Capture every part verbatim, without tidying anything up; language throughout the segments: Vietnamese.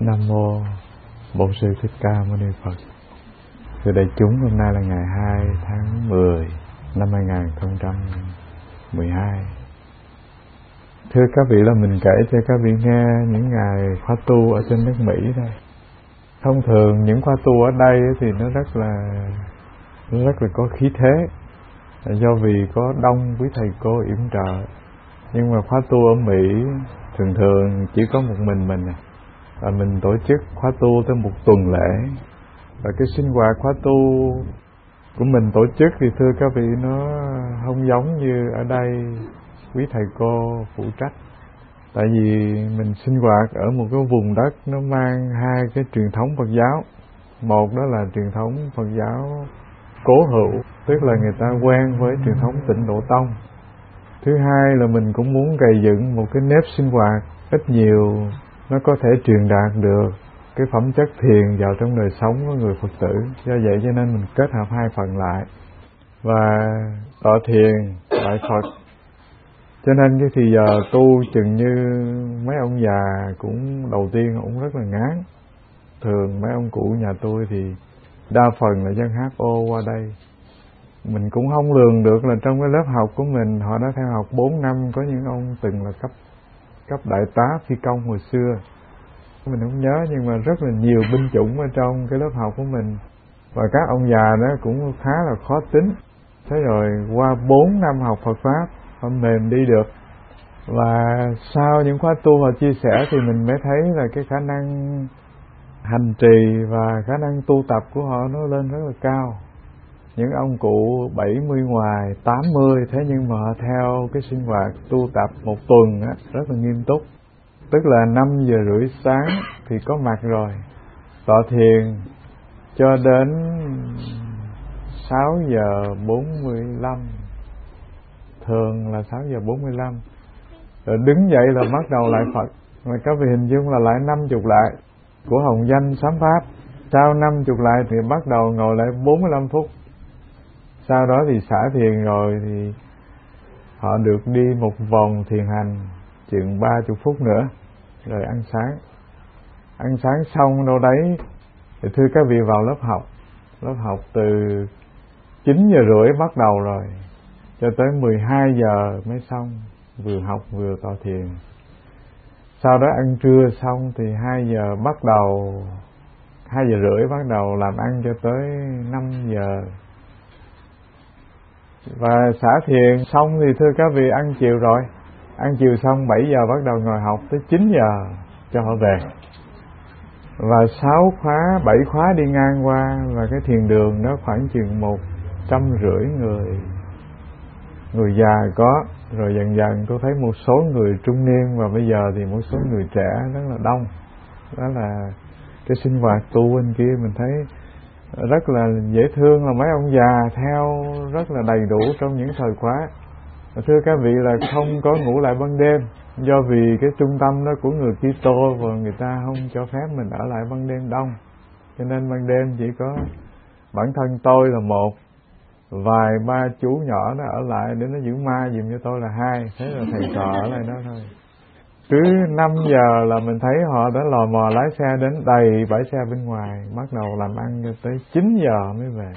Nam mô Bổn Sư Thích Ca Mâu Ni Phật. Thưa đại chúng, hôm nay là ngày hai tháng mười năm hai nghìn không trăm mười hai. Thưa các vị, là mình kể cho các vị nghe những ngày khóa tu ở trên nước Mỹ đây. Thông thường những khóa tu ở đây thì nó rất là nó rất là có khí thế, do vì có đông quý thầy cô yểm trợ. Nhưng mà khóa tu ở Mỹ thường thường chỉ có một mình mình à. Và mình tổ chức khóa tu tới một tuần lễ. Và cái sinh hoạt khóa tu của mình tổ chức thì thưa các vị, nó không giống như ở đây quý thầy cô phụ trách. Tại vì mình sinh hoạt ở một cái vùng đất nó mang hai cái truyền thống Phật giáo. Một đó là truyền thống Phật giáo cố hữu, tức là người ta quen với truyền thống Tịnh Độ Tông. Thứ hai là mình cũng muốn gây dựng một cái nếp sinh hoạt ít nhiều nó có thể truyền đạt được cái phẩm chất thiền vào trong đời sống của người Phật tử. Do vậy cho nên mình kết hợp hai phần lại và tọa thiền lại Phật. Cho nên cái thì giờ tu chừng như mấy ông già cũng đầu tiên cũng rất là ngán. Thường mấy ông cụ nhà tôi thì đa phần là dân hát ô qua đây. Mình cũng không lường được là trong cái lớp học của mình họ đã theo học bốn năm, có những ông từng là cấp cấp đại tá phi công hồi xưa. Mình không nhớ, nhưng mà rất là nhiều binh chủng ở trong cái lớp học của mình. Và các ông già đó cũng khá là khó tính. Thế rồi qua bốn năm học Phật Pháp, họ mềm đi được. Và sau những khóa tu họ chia sẻ thì mình mới thấy là cái khả năng hành trì và khả năng tu tập của họ nó lên rất là cao. Những ông cụ bảy mươi ngoài, tám mươi, thế nhưng mà họ theo cái sinh hoạt tu tập một tuần á, rất là nghiêm túc. Tức là năm giờ rưỡi sáng thì có mặt rồi, tọa thiền cho đến sáu giờ bốn mươi lăm, thường là sáu giờ bốn mươi lăm. Rồi đứng dậy là bắt đầu lại Phật. Mà các vị hình dung là lại năm chục lại của hồng danh sám pháp. Sau năm chục lại thì bắt đầu ngồi lại bốn mươi lăm phút. Sau đó thì xả thiền rồi thì họ được đi một vòng thiền hành chừng ba chục phút nữa, rồi ăn sáng. Ăn sáng xong đâu đấy thì thưa các vị vào lớp học. Lớp học từ chín giờ rưỡi bắt đầu rồi, cho tới mười hai giờ mới xong, vừa học vừa tọa thiền. Sau đó ăn trưa xong thì hai giờ bắt đầu, hai giờ rưỡi bắt đầu làm ăn cho tới năm giờ. Và xả thiền xong thì thưa các vị ăn chiều rồi. Ăn chiều xong bảy giờ bắt đầu ngồi học tới chín giờ cho họ về. Và sáu khóa, bảy khóa đi ngang qua, và cái thiền đường đó khoảng chừng một trăm rưỡi người. Người già có, rồi dần dần tôi thấy một số người trung niên, và bây giờ thì một số người trẻ rất là đông. Đó là cái sinh hoạt tu bên kia mình thấy rất là dễ thương, là mấy ông già theo rất là đầy đủ trong những thời khóa. Và thưa các vị là không có ngủ lại ban đêm, do vì cái trung tâm đó của người Kitô và người ta không cho phép mình ở lại ban đêm đông. Cho nên ban đêm chỉ có bản thân tôi là một, vài ba chú nhỏ nó ở lại để nó giữ ma giùm cho tôi là hai. Thế là thầy trò ở lại đó thôi. Cứ năm giờ là mình thấy họ đã lò mò lái xe đến đầy bãi xe bên ngoài, bắt đầu làm ăn cho tới chín giờ mới về.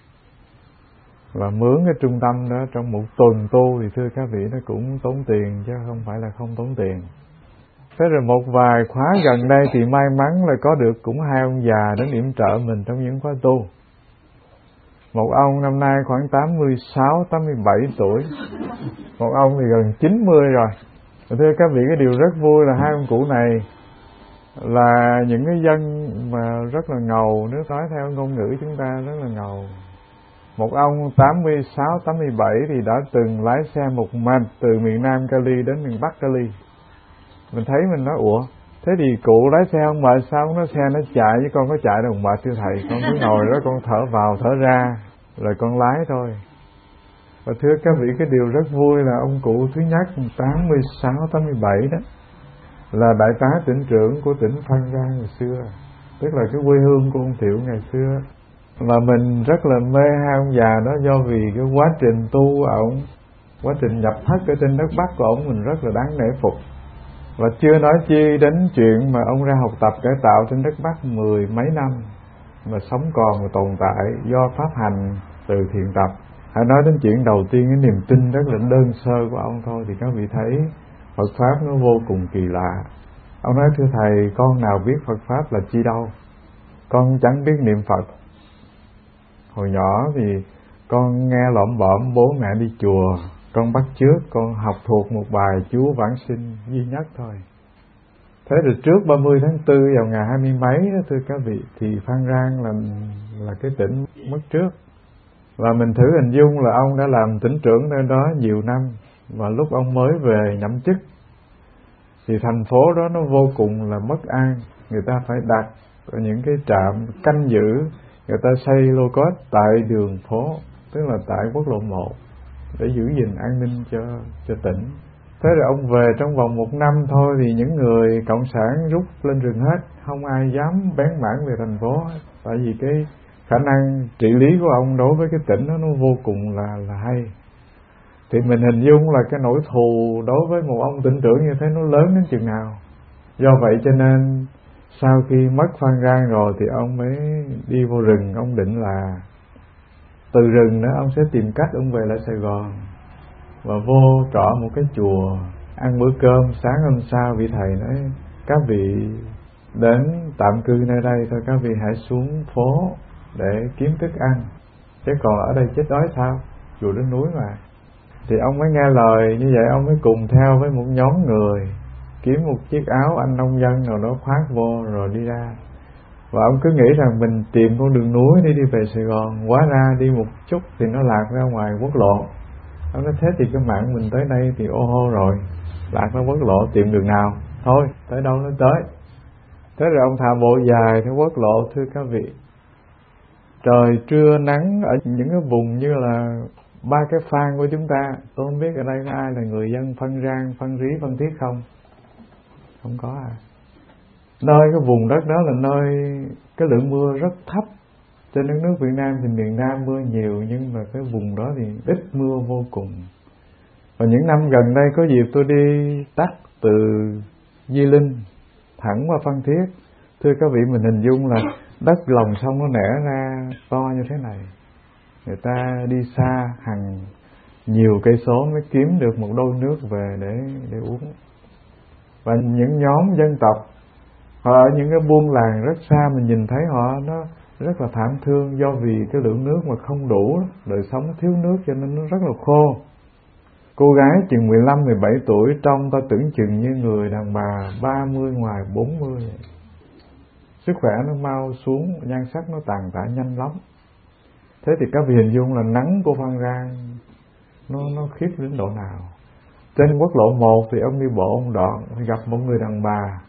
Và mướn cái trung tâm đó trong một tuần tu thì thưa các vị nó cũng tốn tiền, chứ không phải là không tốn tiền. Thế rồi một vài khóa gần đây thì may mắn là có được cũng hai ông già đến yểm trợ mình trong những khóa tu. Một ông năm nay khoảng tám mươi sáu, tám mươi bảy tuổi. Một ông thì gần chín mươi rồi. Và thưa các vị, cái điều rất vui là hai ông cụ này là những cái dân mà rất là ngầu, nếu nói theo ngôn ngữ chúng ta rất là ngầu. Một ông tám mươi sáu, tám mươi bảy thì đã từng lái xe một mạch từ miền Nam Cali đến miền Bắc Cali. Mình thấy mình nói ủa, thế thì cụ lái xe không mệt sao? Nó xe nó chạy chứ con có chạy đâu mệt thưa thầy. Con cứ ngồi đó con thở vào thở ra rồi con lái thôi. Và thưa các vị, cái điều rất vui là ông cụ thứ nhất tám mươi sáu, tám mươi bảy đó là đại tá tỉnh trưởng của tỉnh Phan Rang ngày xưa, tức là cái quê hương của ông Thiệu ngày xưa. Và mình rất là mê hai ông già đó, do vì cái quá trình tu của ổng, quá trình nhập thất ở trên đất Bắc của ổng mình rất là đáng nể phục. Và chưa nói chi đến chuyện mà ông ra học tập cải tạo trên đất Bắc mười mấy năm mà sống còn và tồn tại do pháp hành từ thiện tập. Hãy nói đến chuyện đầu tiên, cái niềm tin rất là đơn sơ của ông thôi, thì các vị thấy Phật Pháp nó vô cùng kỳ lạ. Ông nói: thưa Thầy, con nào biết Phật Pháp là chi đâu, con chẳng biết niệm Phật. Hồi nhỏ thì con nghe lỏm bõm bố mẹ đi chùa, con bắt chước, con học thuộc một bài chú vãng sinh duy nhất thôi. Thế rồi trước ba mươi tháng tư vào ngày hai mươi mấy đó, thưa các vị, thì Phan Rang là là cái tỉnh mất trước. Và mình thử hình dung là ông đã làm tỉnh trưởng nơi đó nhiều năm, và lúc ông mới về nhậm chức thì thành phố đó nó vô cùng là bất an. Người ta phải đặt những cái trạm canh giữ, người ta xây lô cốt tại đường phố, tức là tại quốc lộ một, để giữ gìn an ninh cho cho tỉnh. Thế rồi ông về trong vòng một năm thôi thì những người cộng sản rút lên rừng hết, không ai dám bén mảng về thành phố hết. Tại vì cái khả năng trị lý của ông đối với cái tỉnh đó nó vô cùng là là hay. Thì mình hình dung là cái nỗi thù đối với một ông tỉnh trưởng như thế nó lớn đến chừng nào. Do vậy cho nên sau khi mất Phan Rang rồi thì ông mới đi vô rừng. Ông định là từ rừng đó ông sẽ tìm cách ông về lại Sài Gòn, và vô trọ một cái chùa ăn bữa cơm. Sáng hôm sau vị thầy nói: các vị đến tạm cư nơi đây thôi, các vị hãy xuống phố để kiếm thức ăn, chứ còn ở đây chết đói sao, chùa đến núi mà. Thì ông mới nghe lời như vậy, ông mới cùng theo với một nhóm người kiếm một chiếc áo anh nông dân nào đó khoác vô rồi đi ra. Và ông cứ nghĩ rằng mình tìm con đường núi để đi về Sài Gòn, hóa ra đi một chút thì nó lạc ra ngoài quốc lộ. Ông nói: thế thì cái mạng mình tới đây thì ô hô rồi, lạc ra quốc lộ tìm đường nào, thôi tới đâu nó tới. Thế rồi ông thả bộ dài theo quốc lộ. Thưa các vị, trời trưa nắng ở những cái vùng như là ba cái Phan của chúng ta. Tôi không biết ở đây có ai là người dân Phan Rang, Phan Rí, Phan Thiết không? Không có à. Nơi cái vùng đất đó là nơi cái lượng mưa rất thấp. Trên đất nước Việt Nam thì miền Nam mưa nhiều, nhưng mà cái vùng đó thì ít mưa vô cùng. Và những năm gần đây có dịp tôi đi tắt từ Di Linh thẳng qua Phan Thiết. Thưa các vị, mình hình dung là đất lòng sông nó nẻ ra to như thế này. Người ta đi xa hàng nhiều cây số mới kiếm được một đôi nước về để để uống. Và những nhóm dân tộc họ ở những cái buôn làng rất xa, mình nhìn thấy họ nó rất là thảm thương, do vì cái lượng nước mà không đủ, đời sống thiếu nước cho nên nó rất là khô. Cô gái chừng mười lăm mười bảy tuổi trông ta tưởng chừng như người đàn bà ba mươi ngoài bốn mươi. Sức khỏe nó mau xuống, nhan sắc nó tàn tạ nhanh lắm. Thế thì các vị hình dung là nắng của Phan Rang nó nó khiếp đến độ nào. Trên quốc lộ một thì ông đi bộ một đoạn gặp một người đàn bà.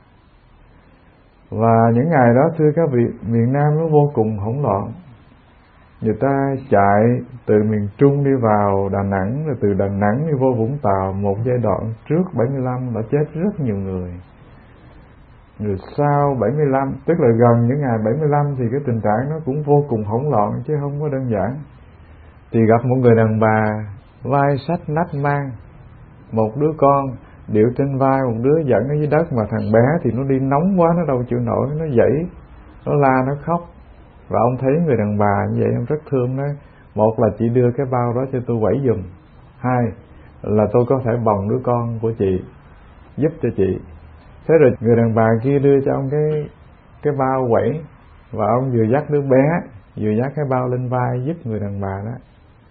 Và những ngày đó thưa các vị, miền Nam nó vô cùng hỗn loạn. Người ta chạy từ miền Trung đi vào Đà Nẵng, rồi từ Đà Nẵng đi vô Vũng Tàu. Một giai đoạn trước bảy mươi lăm đã chết rất nhiều người. Rồi sau bảy mươi lăm, tức là gần những ngày bảy mươi lăm, thì cái tình trạng nó cũng vô cùng hỗn loạn chứ không có đơn giản. Thì gặp một người đàn bà vai sách nách mang một đứa con điệu trên vai, một đứa dẫn ở dưới đất, mà thằng bé thì nó đi nóng quá, nó đâu chịu nổi, nó dãy, nó la, nó khóc. Và ông thấy người đàn bà như vậy, ông rất thương. Nói: một là chị đưa cái bao đó cho tôi quẩy giùm, hai là tôi có thể bồng đứa con của chị giúp cho chị. Thế rồi người đàn bà kia đưa cho ông cái cái bao quẩy, và ông vừa dắt đứa bé vừa dắt cái bao lên vai giúp người đàn bà đó.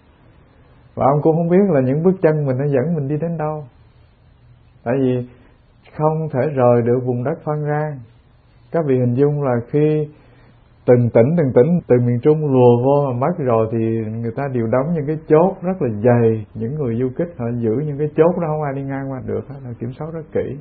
Và ông cũng không biết là những bước chân mình nó dẫn mình đi đến đâu, tại vì không thể rời được vùng đất Phan Rang. Các vị hình dung là khi từng tỉnh từng tỉnh từ miền Trung lùa vô mà mất rồi thì người ta đều đóng những cái chốt rất là dày. Những người du kích họ giữ những cái chốt đó, không ai đi ngang qua được, họ kiểm soát rất kỹ.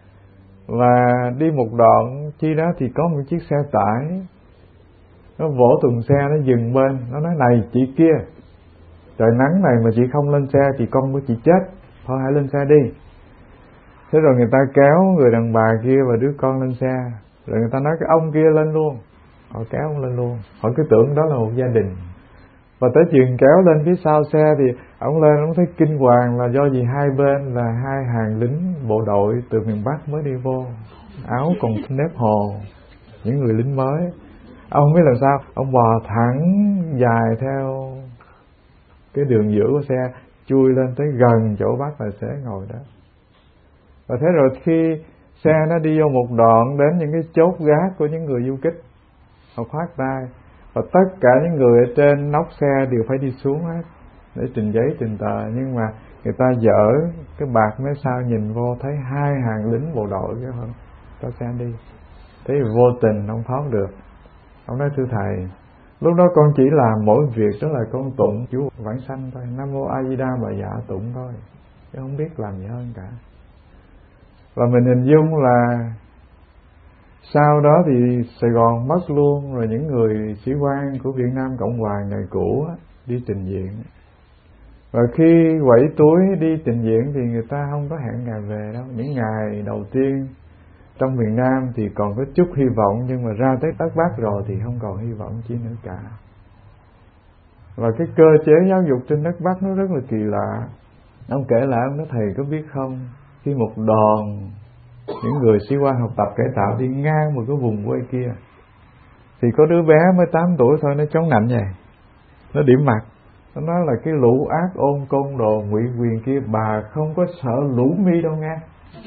Và đi một đoạn chi đó thì có một chiếc xe tải, nó vỗ thùng xe, nó dừng bên, nó nói: này chị kia, trời nắng này mà chị không lên xe thì con của chị chết, thôi hãy lên xe đi. Thế rồi người ta kéo người đàn bà kia và đứa con lên xe, rồi người ta nói cái ông kia lên luôn, họ kéo ông lên luôn. Họ cứ tưởng đó là một gia đình. Và tới chừng kéo lên phía sau xe thì ông lên ông thấy kinh hoàng là do gì hai bên là hai hàng lính bộ đội từ miền Bắc mới đi vô, áo còn nếp hồ, những người lính mới. Ông không biết làm sao, ông bò thẳng dài theo cái đường giữa của xe, chui lên tới gần chỗ bác tài xế ngồi đó. Và thế rồi khi xe nó đi vô một đoạn đến những cái chốt gác của những người du kích, họ khoát tay và tất cả những người ở trên nóc xe đều phải đi xuống hết để trình giấy trình tờ. Nhưng mà người ta dỡ cái bạt mấy sao nhìn vô thấy hai hàng lính bộ đội cái hơn cho xe đi. Thế thì vô tình ông thoát được. Ông nói thưa thầy, lúc đó con chỉ làm mỗi việc đó là con tụng chú vãng sanh thôi, Nam Mô A Di Đà Bà Dạ tụng thôi, chứ không biết làm gì hơn cả. Và mình hình dung là sau đó thì Sài Gòn mất luôn, rồi những người sĩ quan của Việt Nam Cộng Hòa ngày cũ đi trình diện. Và khi quẩy túi đi trình diện thì người ta không có hẹn ngày về đâu. Những ngày đầu tiên trong miền Nam thì còn có chút hy vọng, nhưng mà ra tới đất Bắc rồi thì không còn hy vọng chi nữa cả. Và cái cơ chế giáo dục trên đất Bắc nó rất là kỳ lạ. Ông kể lại, ông nói thầy có biết không, khi một đoàn những người sĩ quan học tập cải tạo đi ngang một cái vùng quê kia thì có đứa bé mới tám tuổi thôi, nó chống nạnh vậy, nó điểm mặt, nó nói là cái lũ ác ôn côn đồ ngụy quyền kia bà không có sợ lũ mi đâu nghe.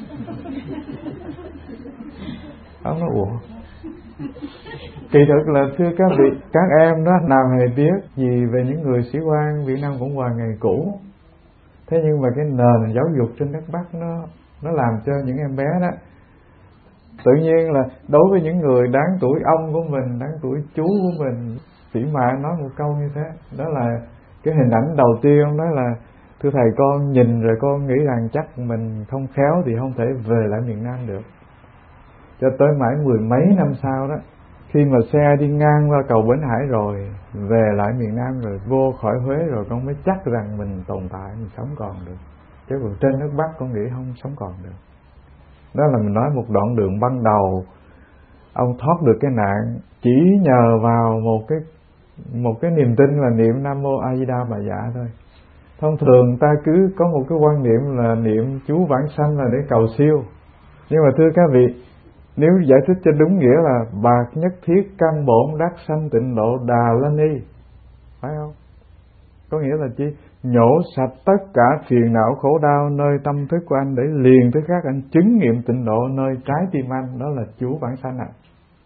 Ông nói ủa, kỳ thực là thưa các vị, các em đó nào hề biết gì về những người sĩ quan Việt Nam Cộng Hòa ngày cũ. Thế nhưng mà cái nền giáo dục trên đất Bắc nó nó làm cho những em bé đó tự nhiên là đối với những người đáng tuổi ông của mình, đáng tuổi chú của mình, sĩ mạ nói một câu như thế. Đó là cái hình ảnh đầu tiên. Ông nói là thưa thầy, con nhìn rồi con nghĩ rằng chắc mình không khéo thì không thể về lại miền Nam được. Cho tới mãi mười mấy năm sau đó, khi mà xe đi ngang qua cầu Bến Hải rồi, về lại miền Nam rồi, vô khỏi Huế rồi, con mới chắc rằng mình tồn tại, mình sống còn được. Chứ còn trên nước Bắc con nghĩ không sống còn được. Đó là mình nói một đoạn đường ban đầu ông thoát được cái nạn chỉ nhờ vào một cái một cái niềm tin là niệm Nam Mô A Di Đà Bà Dạ thôi. Thông thường ta cứ có một cái quan niệm là niệm chú vãng sanh là để cầu siêu. Nhưng mà thưa các vị, nếu giải thích cho đúng nghĩa là bạc nhất thiết căn bổn đắc sanh tịnh độ Đà La Ni, phải không? Có nghĩa là chi? Nhổ sạch tất cả phiền não khổ đau nơi tâm thức của anh để liền tới khác anh chứng nghiệm tịnh độ nơi trái tim anh. Đó là chú vãng sanh ạ.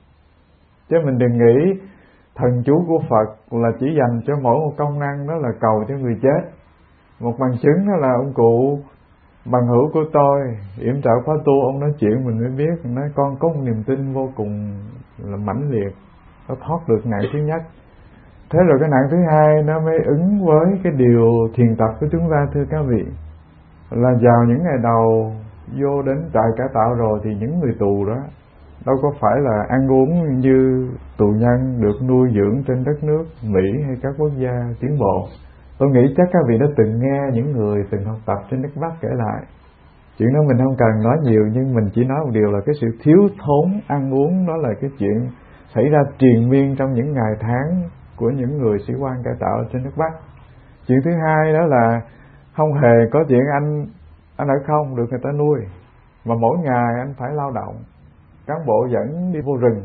Chứ mình đừng nghĩ thần chú của Phật là chỉ dành cho mỗi một công năng đó là cầu cho người chết. Một bằng chứng đó là ông cụ bằng hữu của tôi, yểm trợ khóa tu, ông nói chuyện mình mới biết. Nói con có một niềm tin vô cùng là mãnh liệt, nó thoát được nạn thứ nhất. Thế rồi cái nạn thứ hai nó mới ứng với cái điều thiền tập của chúng ta, thưa các vị, là vào những ngày đầu vô đến trại cải tạo rồi thì những người tù đó đâu có phải là ăn uống như tù nhân được nuôi dưỡng trên đất nước Mỹ hay các quốc gia tiến bộ. Tôi nghĩ chắc các vị đã từng nghe những người từng học tập trên đất Bắc kể lại. Chuyện đó mình không cần nói nhiều, nhưng mình chỉ nói một điều là cái sự thiếu thốn ăn uống đó là cái chuyện xảy ra triền miên trong những ngày tháng của những người sĩ quan cải tạo trên đất Bắc. Chuyện thứ hai đó là không hề có chuyện anh anh ở không được người ta nuôi, mà mỗi ngày anh phải lao động. Cán bộ dẫn đi vô rừng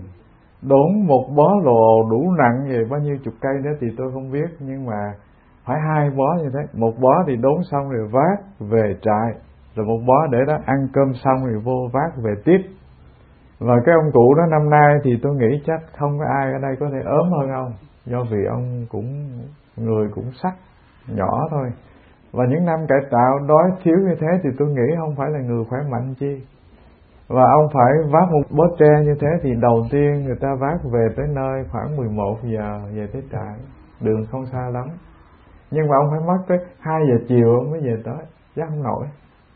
đốn một bó lồ đủ nặng về bao nhiêu chục cây đó thì tôi không biết, nhưng mà phải hai bó như thế. Một bó thì đốn xong rồi vác về trại, rồi một bó để đó ăn cơm xong rồi vô vác về tiếp. Và cái ông cụ đó năm nay thì tôi nghĩ chắc không có ai ở đây có thể ốm hơn ông, do vì ông cũng người cũng sắc nhỏ thôi. Và những năm cải tạo đói thiếu như thế thì tôi nghĩ không phải là người khỏe mạnh chi. Và ông phải vác một bó tre như thế thì đầu tiên người ta vác về tới nơi khoảng mười một giờ về tới trại, đường không xa lắm. Nhưng mà ông phải mất tới hai giờ chiều ông mới về tới, chắc không nổi.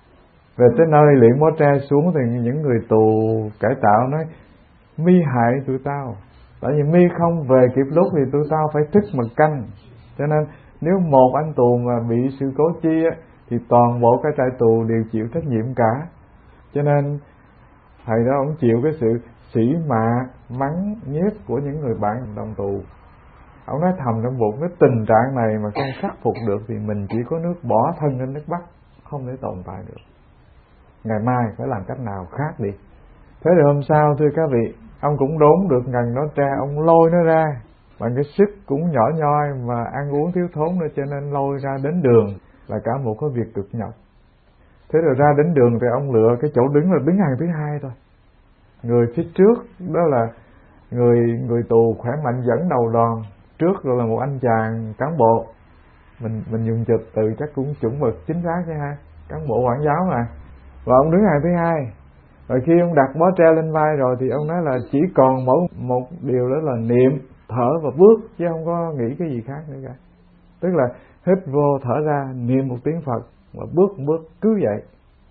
Về tới nơi liễn bó tre xuống thì những người tù cải tạo nói mi hại tụi tao, tại vì mi không về kịp lúc thì tụi tao phải thức mà canh. Cho nên nếu một anh tù mà bị sự cố chi á, thì toàn bộ cái trại tù đều chịu trách nhiệm cả. Cho nên thầy đó ông chịu cái sự sỉ mạ mắng nhiếc của những người bạn đồng tù. Ông nói thầm trong bụng, cái tình trạng này mà không khắc phục được thì mình chỉ có nước bỏ thân lên nước Bắc, không thể tồn tại được. Ngày mai phải làm cách nào khác đi. Thế rồi hôm sau thưa các vị, ông cũng đốn được ngần đó tre, ông lôi nó ra bằng cái sức cũng nhỏ nhoi mà ăn uống thiếu thốn nữa, cho nên lôi ra đến đường là cả một cái việc cực nhọc. Thế rồi ra đến đường thì ông lựa cái chỗ đứng là đứng hàng thứ hai thôi. Người phía trước đó là người người tù khỏe mạnh dẫn đầu đoàn, trước rồi là một anh chàng cán bộ, mình mình dùng chụp từ chắc cũng chuẩn mực chính xác chứ ha, cán bộ quản giáo mà. Và ông đứng hàng thứ hai. Rồi khi ông đặt bó tre lên vai rồi thì ông nói là chỉ còn mỗi một điều đó là niệm, thở và bước, chứ không có nghĩ cái gì khác nữa cả. Tức là hít vô thở ra, niệm một tiếng Phật và bước một bước cứ vậy.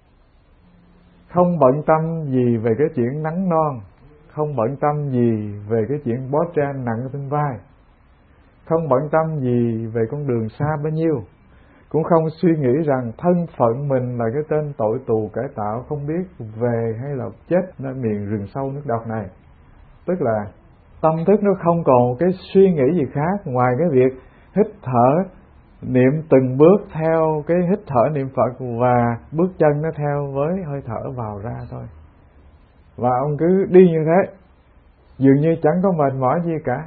Không bận tâm gì về cái chuyện nắng non, không bận tâm gì về cái chuyện bó tre nặng trên vai, không bận tâm gì về con đường xa bao nhiêu, cũng không suy nghĩ rằng thân phận mình là cái tên tội tù cải tạo không biết về hay là chết nơi miền rừng sâu nước độc này. Tức là tâm thức nó không còn cái suy nghĩ gì khác ngoài cái việc hít thở, niệm từng bước theo cái hít thở niệm Phật, và bước chân nó theo với hơi thở vào ra thôi. Và ông cứ đi như thế, dường như chẳng có mệt mỏi gì cả.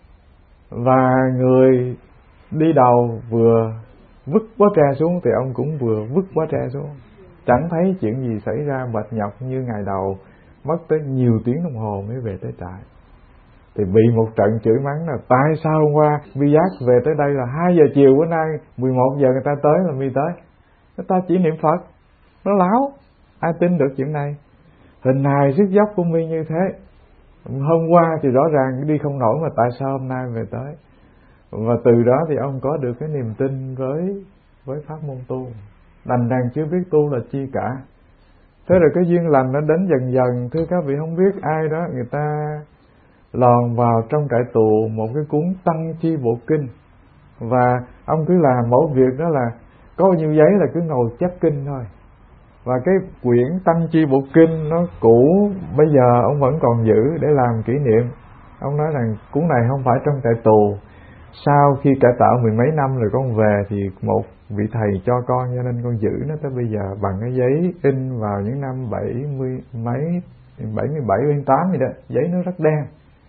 Và người đi đầu vừa vứt bó tre xuống thì ông cũng vừa vứt bó tre xuống. Chẳng thấy chuyện gì xảy ra mệt nhọc như ngày đầu, mất tới nhiều tiếng đồng hồ mới về tới trại. Thì bị một trận chửi mắng là tại sao hôm qua mi giác về tới đây là hai giờ chiều, bữa nay mười một giờ người ta tới là mi tới. Người ta chỉ niệm Phật, nó láo, ai tin được chuyện này. Hình hài sức dốc của mi như thế, hôm qua thì rõ ràng đi không nổi mà tại sao hôm nay về tới. Và từ đó thì ông có được cái niềm tin với với pháp môn tu. Đành rằng chưa biết tu là chi cả. Thế rồi cái duyên lành nó đến dần dần. Thưa các vị, không biết ai đó người ta lòn vào trong trại tù một cái cuốn Tăng Chi Bộ Kinh, và ông cứ làm mỗi việc đó là có bao nhiêu giấy là cứ ngồi chép kinh thôi. Và cái quyển Tăng Chi Bộ Kinh nó cũ, bây giờ ông vẫn còn giữ để làm kỷ niệm. Ông nói rằng cuốn này không phải trong trại tù, sau khi cải tạo mười mấy năm rồi con về thì một vị thầy cho con, cho nên con giữ nó tới bây giờ bằng cái giấy in vào những năm bảy mươi mấy, bảy mươi bảy, bảy mươi tám gì đó, giấy nó rất đen.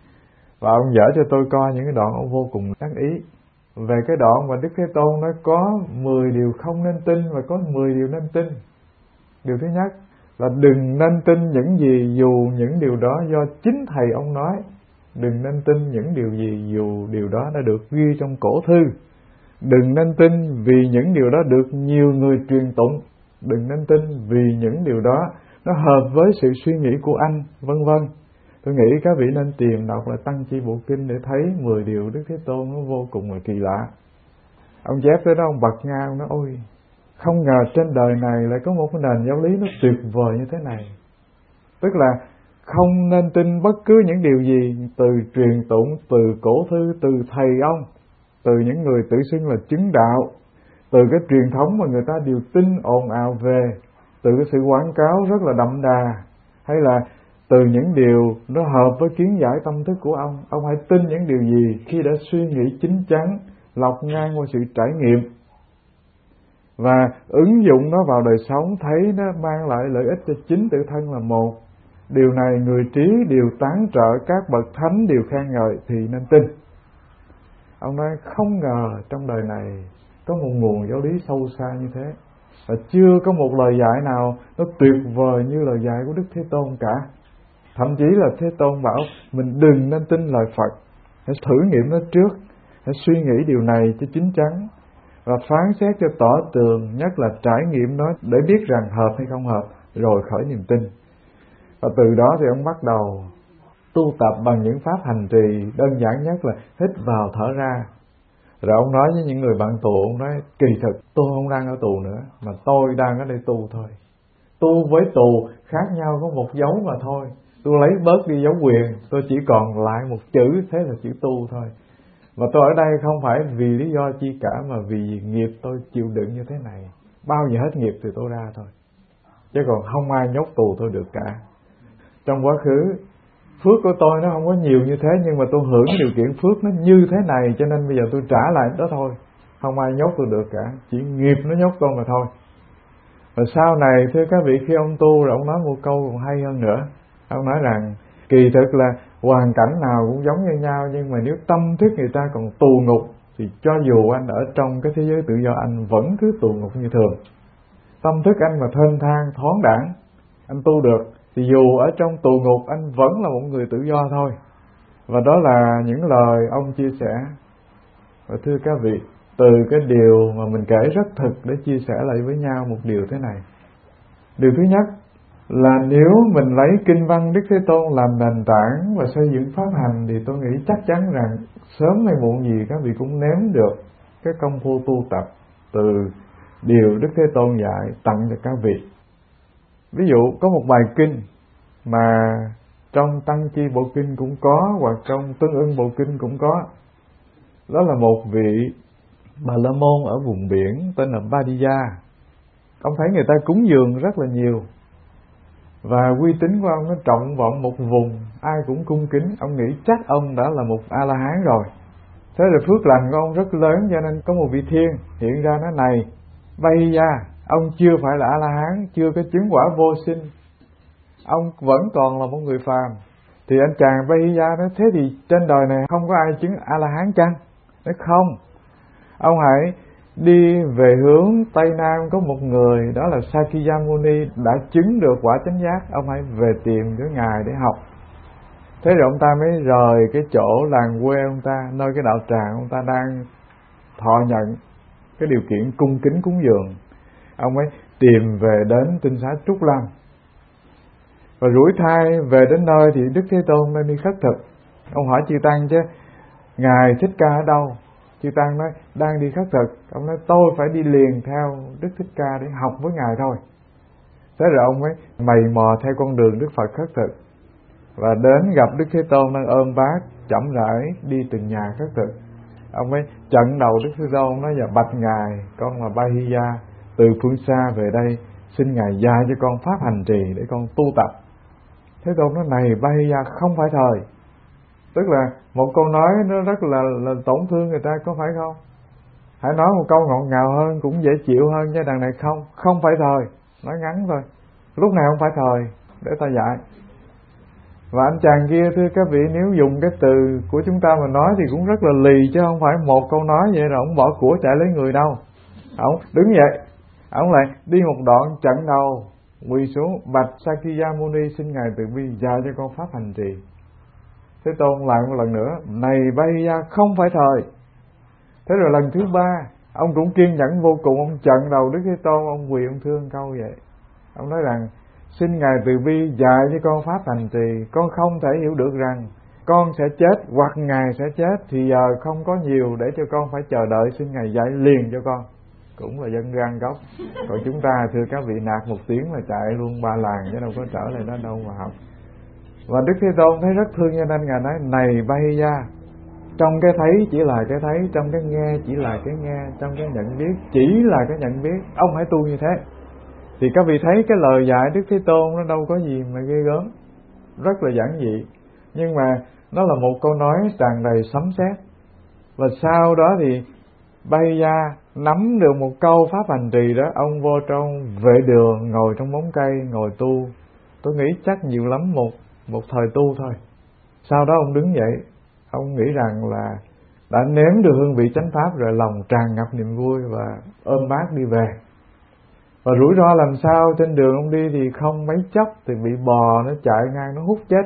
Và ông dở cho tôi coi những cái đoạn ông vô cùng đắc ý. Về cái đoạn mà Đức Thế Tôn nói có mười điều không nên tin và có mười điều nên tin. Điều thứ nhất là đừng nên tin những gì dù những điều đó do chính thầy ông nói. Đừng nên tin những điều gì dù điều đó đã được ghi trong cổ thư. Đừng nên tin vì những điều đó được nhiều người truyền tụng. Đừng nên tin vì những điều đó nó hợp với sự suy nghĩ của anh, vân vân. Tôi nghĩ các vị nên tìm đọc là Tăng Chi Bộ Kinh để thấy mười điều Đức Thế Tôn nó vô cùng là kỳ lạ. Ông chép tới đó ông bật ngang, ông nói ôi, không ngờ trên đời này lại có một cái nền giáo lý nó tuyệt vời như thế này. Tức là không nên tin bất cứ những điều gì từ truyền tụng, từ cổ thư, từ thầy ông, từ những người tự xưng là chứng đạo, từ cái truyền thống mà người ta đều tin ồn ào về, từ cái sự quảng cáo rất là đậm đà, hay là từ những điều nó hợp với kiến giải tâm thức của ông. Ông hãy tin những điều gì khi đã suy nghĩ chín chắn, lọc ngang qua sự trải nghiệm và ứng dụng nó vào đời sống, thấy nó mang lại lợi ích cho chính tự thân là một. Điều này người trí đều tán trợ, các bậc thánh đều khen ngợi thì nên tin. Ông nói không ngờ trong đời này có một nguồn giáo lý sâu xa như thế, và chưa có một lời dạy nào nó tuyệt vời như lời dạy của Đức Thế Tôn cả. Thậm chí là Thế Tôn bảo mình đừng nên tin lời Phật, hãy thử nghiệm nó trước, hãy suy nghĩ điều này cho chín chắn và phán xét cho tỏ tường, nhất là trải nghiệm nó để biết rằng hợp hay không hợp, rồi khởi niềm tin. Và từ đó thì ông bắt đầu tu tập bằng những pháp hành trì đơn giản nhất là hít vào thở ra. Rồi ông nói với những người bạn tù, ông nói kỳ thực tôi không đang ở tù nữa, mà tôi đang ở đây tu thôi. Tu với tù khác nhau có một dấu mà thôi. Tôi lấy bớt đi dấu quyền, tôi chỉ còn lại một chữ, thế là chữ tu thôi. Và tôi ở đây không phải vì lý do chi cả, mà vì nghiệp tôi chịu đựng như thế này. Bao giờ hết nghiệp thì tôi ra thôi, chứ còn không ai nhốt tù tôi được cả. Trong quá khứ phước của tôi nó không có nhiều như thế, nhưng mà tôi hưởng điều kiện phước nó như thế này, cho nên bây giờ tôi trả lại đó thôi. Không ai nhốt tôi được cả, chỉ nghiệp nó nhốt tôi mà thôi. Và sau này thưa các vị, khi ông tu rồi ông nói một câu còn hay hơn nữa. Ông nói rằng kỳ thực là hoàn cảnh nào cũng giống như nhau, nhưng mà nếu tâm thức người ta còn tù ngục thì cho dù anh ở trong cái thế giới tự do, anh vẫn cứ tù ngục như thường. Tâm thức anh mà thênh thang thoáng đãng, anh tu được, thì dù ở trong tù ngục anh vẫn là một người tự do thôi. Và đó là những lời ông chia sẻ. Và thưa các vị, từ cái điều mà mình kể rất thực để chia sẻ lại với nhau một điều thế này. Điều thứ nhất là nếu mình lấy kinh văn Đức Thế Tôn làm nền tảng và xây dựng pháp hành, thì tôi nghĩ chắc chắn rằng sớm hay muộn gì các vị cũng nếm được cái công phu tu tập từ điều Đức Thế Tôn dạy tặng cho các vị. Ví dụ có một bài kinh mà trong Tăng Chi Bộ Kinh cũng có, hoặc trong Tương Ưng Bộ Kinh cũng có. Đó là một vị Bà La Môn ở vùng biển tên là Badiya. Ông thấy người ta cúng dường rất là nhiều, và uy tín của ông nó trọng vọng một vùng, ai cũng cung kính. Ông nghĩ chắc ông đã là một A-la-hán rồi. Thế rồi phước lành của ông rất lớn, cho nên có một vị thiên hiện ra nói: này Badiya, ông chưa phải là A-la-hán, chưa có chứng quả vô sinh, ông vẫn còn là một người phàm. Thì anh chàng Badiya nói: thế thì trên đời này không có ai chứng A-la-hán chăng? Nói không, ông hãy đi về hướng Tây Nam, có một người đó là Sakyamuni đã chứng được quả chánh giác, ông hãy về tìm cái ngài để học. Thế rồi ông ta mới rời cái chỗ làng quê ông ta, nơi cái đạo tràng ông ta đang thọ nhận cái điều kiện cung kính cúng dường. Ông ấy tìm về đến tinh xá Trúc Lâm, và rủi thai về đến nơi thì Đức Thế Tôn nên đi khất thực. Ông hỏi Chư Tăng chứ ngài Thích Ca ở đâu? Chư Tăng nói đang đi khất thực. Ông nói tôi phải đi liền theo Đức Thích Ca để học với ngài thôi. Thế rồi ông ấy mày mò theo con đường Đức Phật khất thực, và đến gặp Đức Thế Tôn đang ôm bát chậm rãi đi từng nhà khất thực. Ông ấy chặn đầu Đức Thế Tôn nói: dạ bạch ngài, con là Badiya từ phương xa về đây, xin ngài dạy cho con pháp hành trì để con tu tập. Thế Tôn nói: này Badiya, không phải thời. Tức là một câu nói nó rất là, là tổn thương người ta, có phải không? Hãy nói một câu ngọt ngào hơn, cũng dễ chịu hơn, chứ đằng này không, không phải thời. Nói ngắn thôi, lúc này không phải thời để ta dạy. Và anh chàng kia thưa các vị, nếu dùng cái từ của chúng ta mà nói thì cũng rất là lì, chứ không phải một câu nói vậy rồi ông bỏ của chạy lấy người đâu. Ông đứng dậy, ông lại đi một đoạn chặn đầu, quỳ xuống bạch Sakyamuni, xin ngài từ bi dạy cho con pháp hành trì. Thế Tôn lại một lần nữa: này Badiya, không phải thời. Thế rồi lần thứ ba ông cũng kiên nhẫn vô cùng, ông chặn đầu Đức Thế Tôn, ông quỳ ông thương câu vậy. Ông nói rằng: xin ngài từ bi dạy cho con pháp hành trì, con không thể hiểu được rằng con sẽ chết hoặc ngài sẽ chết, thì giờ không có nhiều để cho con phải chờ đợi, xin ngài dạy liền cho con. Cũng là dân gan gốc. Còn chúng ta thưa các vị, nạt một tiếng là chạy luôn ba làng, chứ đâu có trở lại đó đâu mà học. Và Đức Thế Tôn thấy rất thương, cho nên ngài nói: này Badiya, trong cái thấy chỉ là cái thấy, trong cái nghe chỉ là cái nghe, trong cái nhận biết chỉ là cái nhận biết, ông hãy tu như thế. Thì các vị thấy cái lời dạy Đức Thế Tôn nó đâu có gì mà ghê gớm, rất là giản dị, nhưng mà nó là một câu nói tràn đầy sấm sét. Và sau đó thì Badiya nắm được một câu pháp hành trì đó, ông vô trong vệ đường, ngồi trong bóng cây, ngồi tu. Tôi nghĩ chắc nhiều lắm một một thời tu thôi. Sau đó ông đứng dậy, ông nghĩ rằng là đã nếm được hương vị chánh pháp rồi, lòng tràn ngập niềm vui và ôm bát đi về. Và rủi ro làm sao, trên đường ông đi thì không mấy chốc thì bị bò nó chạy ngang, nó hút chết,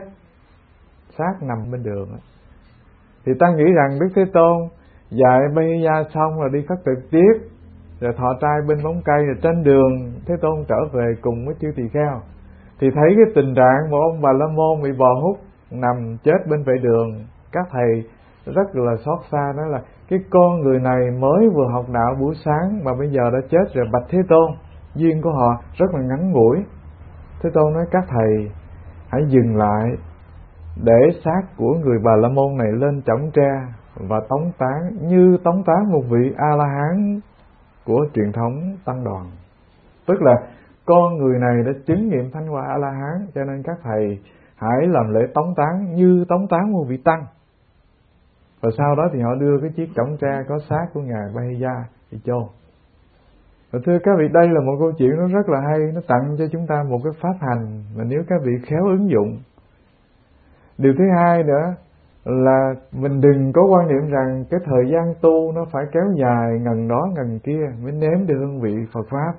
xác nằm bên đường. Thì ta nghĩ rằng Đức Thế Tôn dạy Badiya xong rồi đi khất thực tiếp, rồi thọ trai bên bóng cây, rồi trên đường Thế Tôn trở về cùng với chư tỳ kheo, thì thấy cái tình trạng một ông Bà La Môn bị bò hút nằm chết bên vệ đường. Các thầy rất là xót xa, nói là cái con người này mới vừa học đạo buổi sáng mà bây giờ đã chết rồi. Bạch Thế Tôn, duyên của họ rất là ngắn ngủi. Thế Tôn nói: các thầy hãy dừng lại, để xác của người Bà La Môn này lên chõng tre và tống tán như tống tán một vị A-la-hán của truyền thống tăng đoàn. Tức là con người này đã chứng nghiệm thánh quả A-la-hán, cho nên các thầy hãy làm lễ tống táng như tống táng một vị tăng. Và sau đó thì họ đưa cái chiếc cổng tre có xác của ngài Bahija đi chôn. Và thưa các vị, đây là một câu chuyện nó rất là hay, nó tặng cho chúng ta một cái pháp hành mà nếu các vị khéo ứng dụng. Điều thứ hai nữa là mình đừng có quan niệm rằng cái thời gian tu nó phải kéo dài ngần đó ngần kia mới nếm được hương vị Phật Pháp.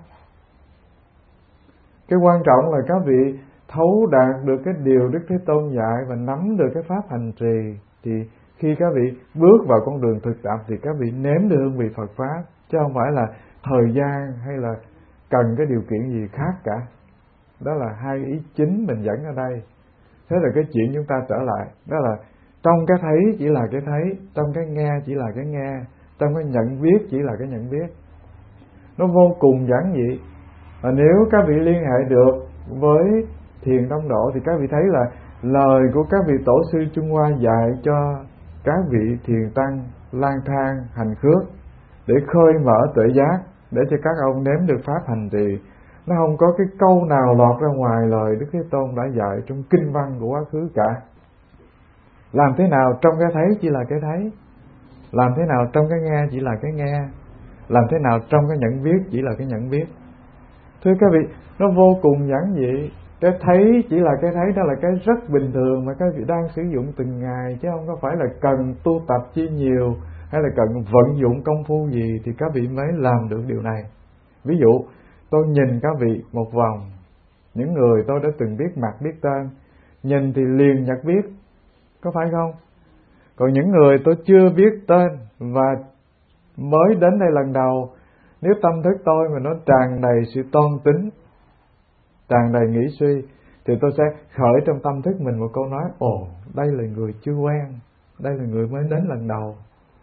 Cái quan trọng là các vị thấu đạt được cái điều Đức Thế Tôn dạy và nắm được cái pháp hành trì, thì khi các vị bước vào con đường thực tập thì các vị nếm được hương vị Phật Pháp, chứ không phải là thời gian hay là cần cái điều kiện gì khác cả. Đó là hai ý chính mình dẫn ở đây. Thế là cái chuyện chúng ta trở lại, đó là trong cái thấy chỉ là cái thấy, trong cái nghe chỉ là cái nghe, trong cái nhận biết chỉ là cái nhận biết. Nó vô cùng giản dị. Và nếu các vị liên hệ được với thiền tông độ thì các vị thấy là lời của các vị tổ sư Trung Hoa dạy cho các vị thiền tăng lang thang hành khước để khơi mở tuệ giác, để cho các ông nếm được pháp hành trì. Nó không có cái câu nào lọt ra ngoài lời Đức Thế Tôn đã dạy trong kinh văn của quá khứ cả. Làm thế nào trong cái thấy chỉ là cái thấy, làm thế nào trong cái nghe chỉ là cái nghe, làm thế nào trong cái nhận biết chỉ là cái nhận biết. Thưa các vị, nó vô cùng giản dị. Cái thấy chỉ là cái thấy, đó là cái rất bình thường mà các vị đang sử dụng từng ngày, chứ không có phải là cần tu tập chi nhiều hay là cần vận dụng công phu gì thì các vị mới làm được điều này. Ví dụ tôi nhìn các vị một vòng, những người tôi đã từng biết mặt biết tên, nhìn thì liền nhận biết, có phải không? Còn những người tôi chưa biết tên và mới đến đây lần đầu, nếu tâm thức tôi mà nó tràn đầy sự toan tính, tràn đầy nghĩ suy, thì tôi sẽ khởi trong tâm thức mình một câu nói: ồ, đây là người chưa quen, đây là người mới đến lần đầu.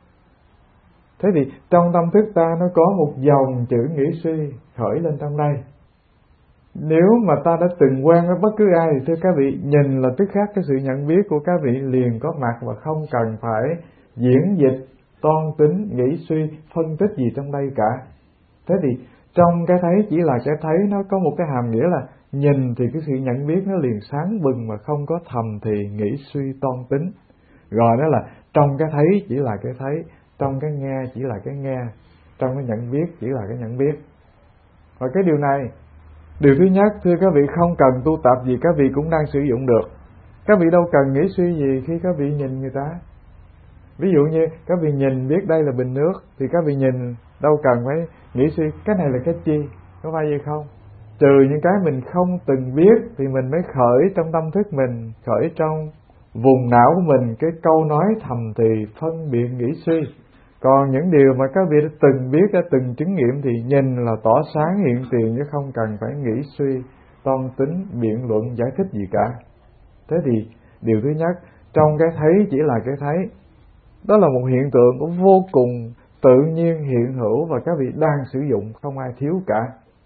Thế thì trong tâm thức ta nó có một dòng chữ nghĩ suy khởi lên trong đây. Nếu mà ta đã từng quen với bất cứ ai thì thưa các vị, nhìn là tức khắc cái sự nhận biết của các vị liền có mặt và không cần phải diễn dịch, toan tính, nghĩ suy, phân tích gì trong đây cả. Thế thì trong cái thấy chỉ là cái thấy, nó có một cái hàm nghĩa là nhìn thì cái sự nhận biết nó liền sáng bừng mà không có thầm thì nghĩ suy toan tính. Rồi đó là trong cái thấy chỉ là cái thấy, trong cái nghe chỉ là cái nghe, trong cái nhận biết chỉ là cái nhận biết. Và cái điều này, điều thứ nhất, thưa các vị, không cần tu tập gì các vị cũng đang sử dụng được. Các vị đâu cần nghĩ suy gì khi các vị nhìn người ta. Ví dụ như các vị nhìn biết đây là bình nước thì các vị nhìn đâu cần phải nghĩ suy cái này là cái chi, có phải vậy không? Trừ những cái mình không từng biết thì mình mới khởi trong tâm thức mình, khởi trong vùng não của mình cái câu nói thầm thì phân biệt nghĩ suy. Còn những điều mà các vị đã từng biết, đã từng chứng nghiệm thì nhìn là tỏ sáng hiện tiền, chứ không cần phải nghĩ suy, toan tính, biện luận, giải thích gì cả. Thế thì điều thứ nhất, trong cái thấy chỉ là cái thấy, đó là một hiện tượng cũng vô cùng tự nhiên hiện hữu và các vị đang sử dụng, không ai thiếu cả.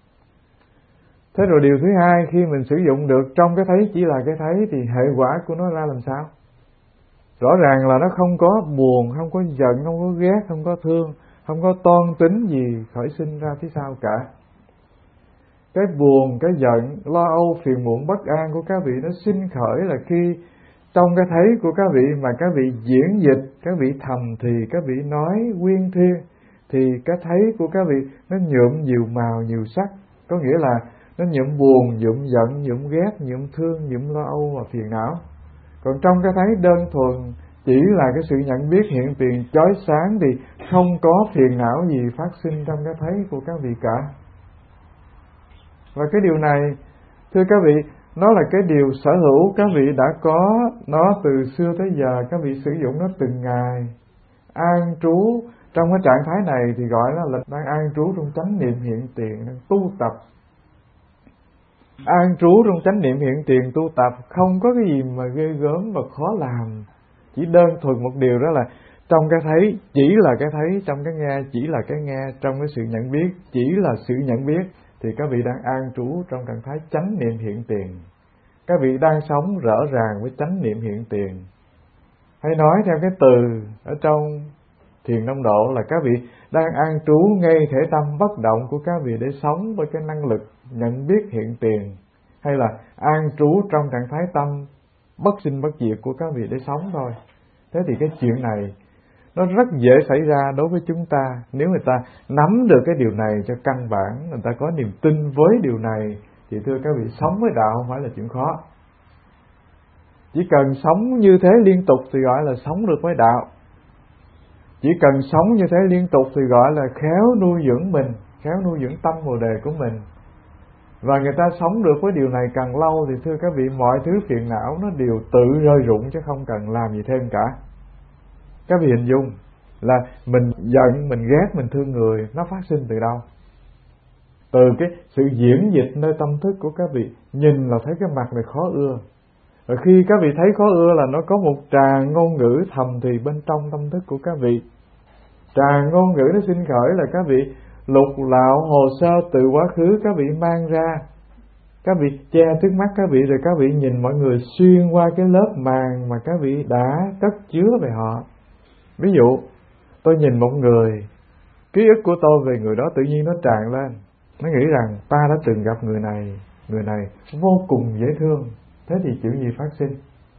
Thế rồi điều thứ hai, khi mình sử dụng được trong cái thấy chỉ là cái thấy thì hệ quả của nó ra làm sao? Rõ ràng là nó không có buồn, không có giận, không có ghét, không có thương, không có toan tính gì khởi sinh ra phía sau cả. Cái buồn, cái giận, lo âu, phiền muộn, bất an của các vị nó sinh khởi là khi trong cái thấy của các vị mà các vị diễn dịch, các vị thầm thì, các vị nói quyên thuyên, thì cái thấy của các vị nó nhuộm nhiều màu, nhiều sắc. Có nghĩa là nó nhuộm buồn, nhuộm giận, nhuộm ghét, nhuộm thương, nhuộm lo âu và phiền não. Còn trong cái thấy đơn thuần chỉ là cái sự nhận biết hiện tiền chói sáng thì không có phiền não gì phát sinh trong cái thấy của các vị cả. Và cái điều này, thưa các vị, nó là cái điều sở hữu các vị đã có nó từ xưa tới giờ, các vị sử dụng nó từng ngày. An trú trong cái trạng thái này thì gọi là, là đang an trú trong chánh niệm hiện tiền, đang tu tập. An trú trong chánh niệm hiện tiền tu tập không có cái gì mà ghê gớm và khó làm. Chỉ đơn thuần một điều đó là trong cái thấy chỉ là cái thấy, trong cái nghe chỉ là cái nghe, trong cái sự nhận biết chỉ là sự nhận biết, thì các vị đang an trú trong trạng thái chánh niệm hiện tiền. Các vị đang sống rõ ràng với chánh niệm hiện tiền. Hay nói theo cái từ ở trong thiền đông độ là các vị đang an trú ngay thể tâm bất động của các vị để sống với cái năng lực nhận biết hiện tiền, hay là an trú trong trạng thái tâm bất sinh bất diệt của các vị để sống thôi. Thế thì cái chuyện này nó rất dễ xảy ra đối với chúng ta. Nếu người ta nắm được cái điều này cho căn bản, người ta có niềm tin với điều này, thì thưa các vị, sống với đạo không phải là chuyện khó. Chỉ cần sống như thế liên tục thì gọi là sống được với đạo. Chỉ cần sống như thế liên tục thì gọi là khéo nuôi dưỡng mình, khéo nuôi dưỡng tâm bồ đề của mình. Và người ta sống được với điều này càng lâu thì thưa các vị, mọi thứ phiền não nó đều tự rơi rụng chứ không cần làm gì thêm cả. Các vị hình dung là mình giận, mình ghét, mình thương người, nó phát sinh từ đâu? Từ cái sự diễn dịch nơi tâm thức của các vị. Nhìn là thấy cái mặt này khó ưa. Rồi khi các vị thấy khó ưa là nó có một tràng ngôn ngữ thầm thì bên trong tâm thức của các vị. Tràng ngôn ngữ nó sinh khởi là các vị lục lạo hồ sơ từ quá khứ các vị mang ra. Các vị che trước mắt các vị, rồi các vị nhìn mọi người xuyên qua cái lớp màng mà các vị đã cất chứa về họ. Ví dụ, tôi nhìn một người, ký ức của tôi về người đó tự nhiên nó tràn lên. Nó nghĩ rằng ta đã từng gặp người này, người này vô cùng dễ thương. Thế thì chuyện gì phát sinh?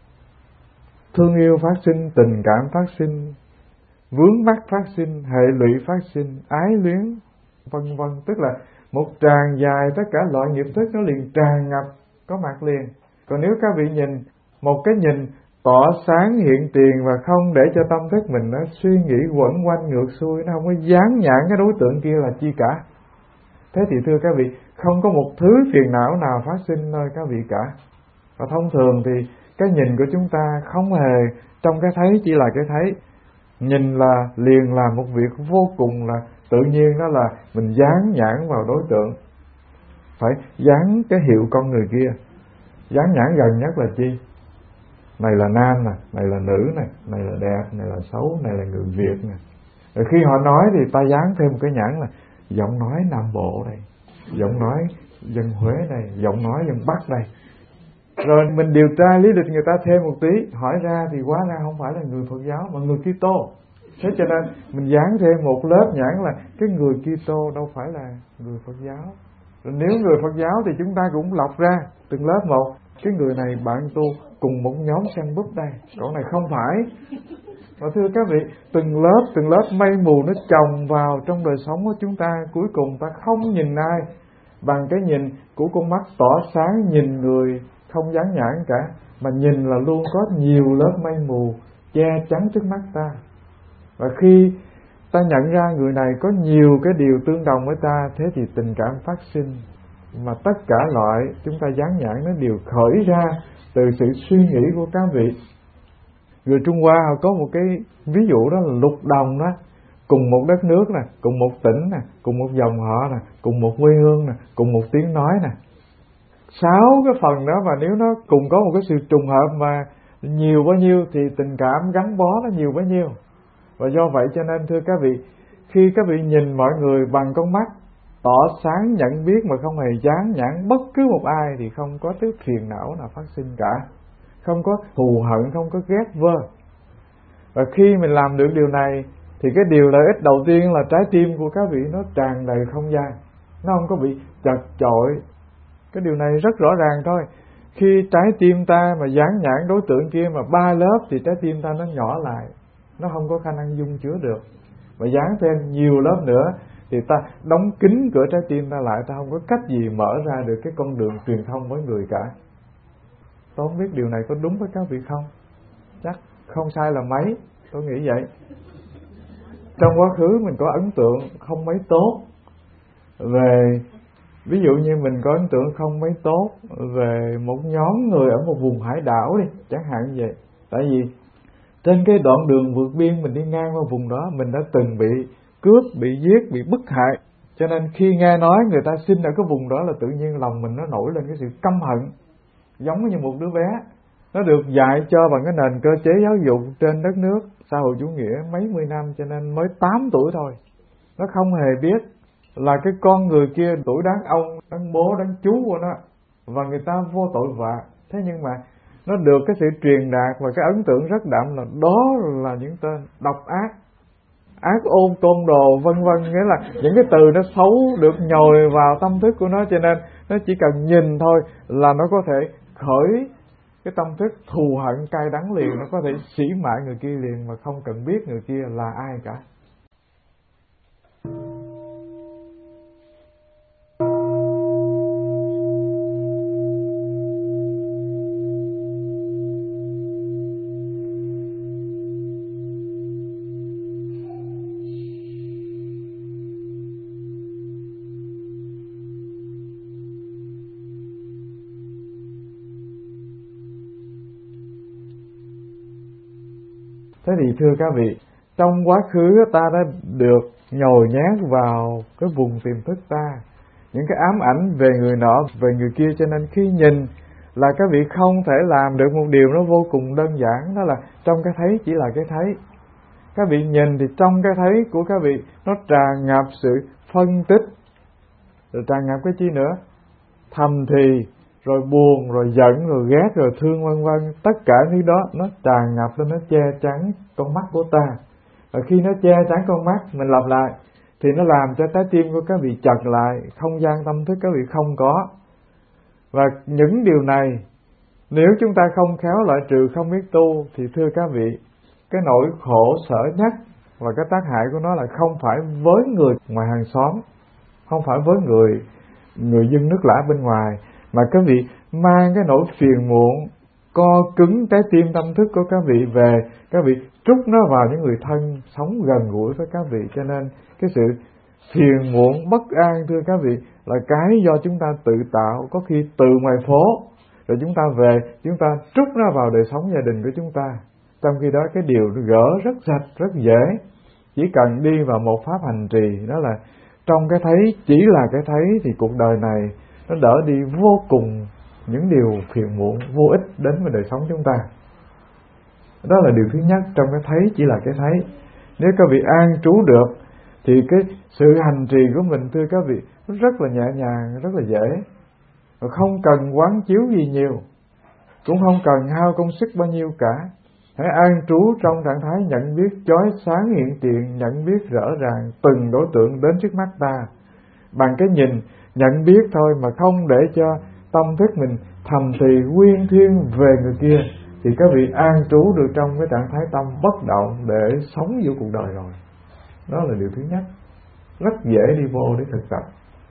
Thương yêu phát sinh, tình cảm phát sinh, vướng mắc phát sinh, hệ lụy phát sinh, ái luyến, vân vân. Tức là một tràn dài tất cả loại nghiệp thức nó liền tràn ngập có mặt liền. Còn nếu các vị nhìn một cái nhìn tỏ sáng hiện tiền và không để cho tâm thức mình nó suy nghĩ quẩn quanh ngược xuôi, nó không có dán nhãn cái đối tượng kia là chi cả. Thế thì thưa các vị, không có một thứ phiền não nào phát sinh nơi các vị cả. Và thông thường thì cái nhìn của chúng ta không hề trong cái thấy chỉ là cái thấy. Nhìn là liền làm một việc vô cùng là tự nhiên, đó là mình dán nhãn vào đối tượng. Phải dán cái hiệu con người kia. Dán nhãn gần nhất là chi? Này là nam nè, này là nữ nè, này là đẹp, này là xấu, này là người Việt nè. Rồi khi họ nói thì ta dán thêm một cái nhãn là giọng nói Nam Bộ đây, giọng nói dân Huế đây, giọng nói dân Bắc đây. Rồi mình điều tra lý lịch người ta thêm một tí, hỏi ra thì hóa ra không phải là người Phật giáo mà người Kitô. Thế cho nên mình dán thêm một lớp nhãn là cái người Kitô đâu phải là người Phật giáo. Rồi nếu người Phật giáo thì chúng ta cũng lọc ra từng lớp một. Cái người này bạn tu cùng một nhóm săn búp đây, còn này không phải. Và thưa các vị, từng lớp từng lớp mây mù nó chồng vào trong đời sống của chúng ta. Cuối cùng ta không nhìn ai bằng cái nhìn của con mắt tỏ sáng, nhìn người không dán nhãn cả, mà nhìn là luôn có nhiều lớp mây mù che chắn trước mắt ta. Và khi ta nhận ra người này có nhiều cái điều tương đồng với ta, thế thì tình cảm phát sinh. Mà tất cả loại chúng ta dán nhãn nó đều khởi ra từ sự suy nghĩ của các vị. Người Trung Hoa họ có một cái ví dụ đó là lục đồng đó. Cùng một đất nước nè, cùng một tỉnh nè, cùng một dòng họ nè, cùng một quê hương nè, cùng một tiếng nói nè. Sáu cái phần đó mà nếu nó cùng có một cái sự trùng hợp mà nhiều bao nhiêu thì tình cảm gắn bó nó nhiều bấy nhiêu. Và do vậy cho nên thưa các vị, khi các vị nhìn mọi người bằng con mắt tỏ sáng nhận biết mà không hề dán nhãn bất cứ một ai thì không có thứ phiền não nào phát sinh cả. Không có thù hận, không có ghét vơ. Và khi mình làm được điều này thì cái điều lợi ích đầu tiên là trái tim của các vị nó tràn đầy không gian, nó không có bị chật chội. Cái điều này rất rõ ràng thôi. Khi trái tim ta mà dán nhãn đối tượng kia mà ba lớp thì trái tim ta nó nhỏ lại, nó không có khả năng dung chứa được. Và dán thêm nhiều lớp nữa thì ta đóng kín cửa trái tim ta lại, ta không có cách gì mở ra được cái con đường truyền thông với người cả. Tôi không biết điều này có đúng với các vị không? Chắc không sai là mấy, tôi nghĩ vậy. Trong quá khứ mình có ấn tượng không mấy tốt về, ví dụ như mình có ấn tượng không mấy tốt về một nhóm người ở một vùng hải đảo đi, chẳng hạn như vậy. Tại vì trên cái đoạn đường vượt biên mình đi ngang qua vùng đó, mình đã từng bị cướp, bị giết, bị bức hại. Cho nên khi nghe nói người ta sinh ở cái vùng đó là tự nhiên lòng mình nó nổi lên cái sự căm hận. Giống như một đứa bé, nó được dạy cho bằng cái nền cơ chế giáo dục trên đất nước xã hội chủ nghĩa mấy mươi năm, cho nên mới tám tuổi thôi. Nó không hề biết là cái con người kia tuổi đáng ông, đáng bố, đáng chú của nó, và người ta vô tội vạ. Thế nhưng mà nó được cái sự truyền đạt và cái ấn tượng rất đậm là đó là những tên độc ác, ác ôn côn đồ vân vân. Nghĩa là những cái từ nó xấu được nhồi vào tâm thức của nó, cho nên nó chỉ cần nhìn thôi là nó có thể khởi cái tâm thức thù hận cay đắng liền, nó có thể sỉ mại người kia liền mà không cần biết người kia là ai cả. Thế thì thưa các vị, trong quá khứ ta đã được nhồi nhét vào cái vùng tiềm thức ta những cái ám ảnh về người nọ, về người kia, cho nên khi nhìn là các vị không thể làm được một điều nó vô cùng đơn giản, đó là trong cái thấy chỉ là cái thấy. Các vị nhìn thì trong cái thấy của các vị nó tràn ngập sự phân tích, rồi tràn ngập cái chi nữa, thầm thì, rồi buồn, rồi giận, rồi ghét, rồi thương, vân vân. Tất cả thứ đó nó tràn ngập lên, nó che chắn con mắt của ta. Và khi nó che chắn con mắt, mình lặp lại, thì nó làm cho trái tim của các vị chật lại, không gian tâm thức các vị không có. Và những điều này, nếu chúng ta không khéo loại trừ, không biết tu, thì thưa các vị, cái nỗi khổ sở nhất và cái tác hại của nó là không phải với người ngoài hàng xóm, không phải với người người dân nước lã bên ngoài, mà các vị mang cái nỗi phiền muộn co cứng trái tim tâm thức của các vị về, các vị trút nó vào những người thân sống gần gũi với các vị. Cho nên cái sự phiền muộn bất an thưa các vị là cái do chúng ta tự tạo, có khi từ ngoài phố rồi chúng ta về chúng ta trút nó vào đời sống gia đình của chúng ta. Trong khi đó cái điều gỡ rất sạch, rất dễ, chỉ cần đi vào một pháp hành trì, đó là trong cái thấy chỉ là cái thấy, thì cuộc đời này nó đỡ đi vô cùng những điều phiền muộn vô ích đến với đời sống chúng ta. Đó là điều thứ nhất, trong cái thấy chỉ là cái thấy. Nếu các vị an trú được thì cái sự hành trì của mình thưa các vị rất là nhẹ nhàng, rất là dễ, không cần quán chiếu gì nhiều, cũng không cần hao công sức bao nhiêu cả. Hãy an trú trong trạng thái nhận biết chói sáng hiện tiền, nhận biết rõ ràng từng đối tượng đến trước mắt ta. Bằng cái nhìn nhận biết thôi mà không để cho tâm thức mình thầm thì quyên thuyên về người kia, thì các vị an trú được trong cái trạng thái tâm bất động để sống giữa cuộc đời rồi. Đó là điều thứ nhất, rất dễ đi vô để thực tập.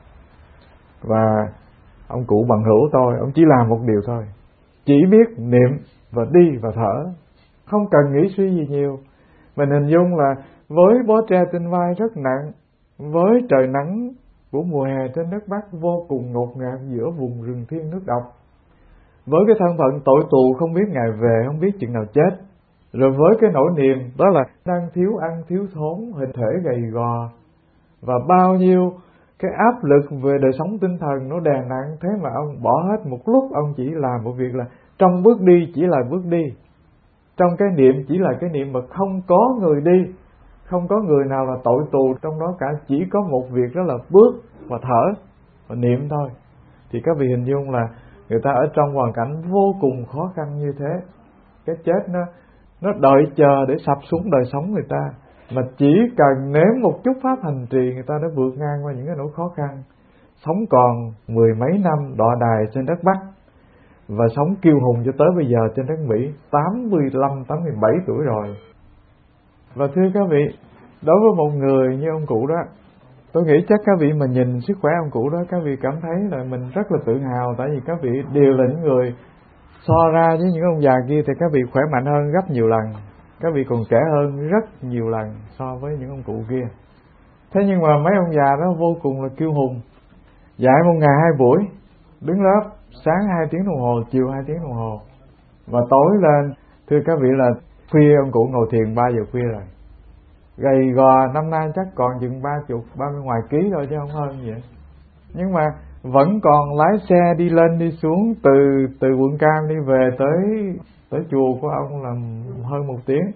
Và ông cụ bằng hữu tôi, ông chỉ làm một điều thôi, chỉ biết niệm và đi và thở, không cần nghĩ suy gì nhiều. Mình hình dung là với bó tre trên vai rất nặng, với trời nắng của mùa hè trên đất Bắc vô cùng ngột ngạt giữa vùng rừng thiên nước độc, với cái thân phận tội tù không biết ngày về, không biết chừng nào chết, rồi với cái nỗi niềm đó là đang thiếu ăn thiếu thốn, hình thể gầy gò, và bao nhiêu cái áp lực về đời sống tinh thần nó đè nặng, thế mà ông bỏ hết một lúc, ông chỉ làm một việc là trong bước đi chỉ là bước đi, trong cái niệm chỉ là cái niệm, mà không có người đi, không có người nào là tội tù trong đó cả, chỉ có một việc đó là bước và thở và niệm thôi. Thì các vị hình dung là người ta ở trong hoàn cảnh vô cùng khó khăn như thế, cái chết nó nó đợi chờ để sập xuống đời sống người ta, mà chỉ cần nếm một chút pháp hành trì, người ta đã vượt ngang qua những cái nỗi khó khăn, sống còn mười mấy năm đọa đài trên đất Bắc, và sống kiêu hùng cho tới bây giờ trên đất Mỹ, tám mươi lăm, tám mươi bảy tuổi rồi. Và thưa các vị, đối với một người như ông cụ đó, tôi nghĩ chắc các vị mà nhìn sức khỏe ông cụ đó, các vị cảm thấy là mình rất là tự hào, tại vì các vị đều là những người so ra với những ông già kia thì các vị khỏe mạnh hơn gấp nhiều lần, các vị còn trẻ hơn rất nhiều lần so với những ông cụ kia. Thế nhưng mà mấy ông già đó vô cùng là kiêu hùng, dạy một ngày hai buổi, đứng lớp sáng hai tiếng đồng hồ, chiều hai tiếng đồng hồ, và tối lên thưa các vị là khuya ông cụ ngồi thiền ba giờ khuya rồi, gầy gò, năm nay chắc còn chừng ba chục ba mươi ngoài ký thôi chứ không hơn vậy, nhưng mà vẫn còn lái xe đi lên đi xuống từ từ quận Cam đi về tới tới chùa của ông là hơn một tiếng,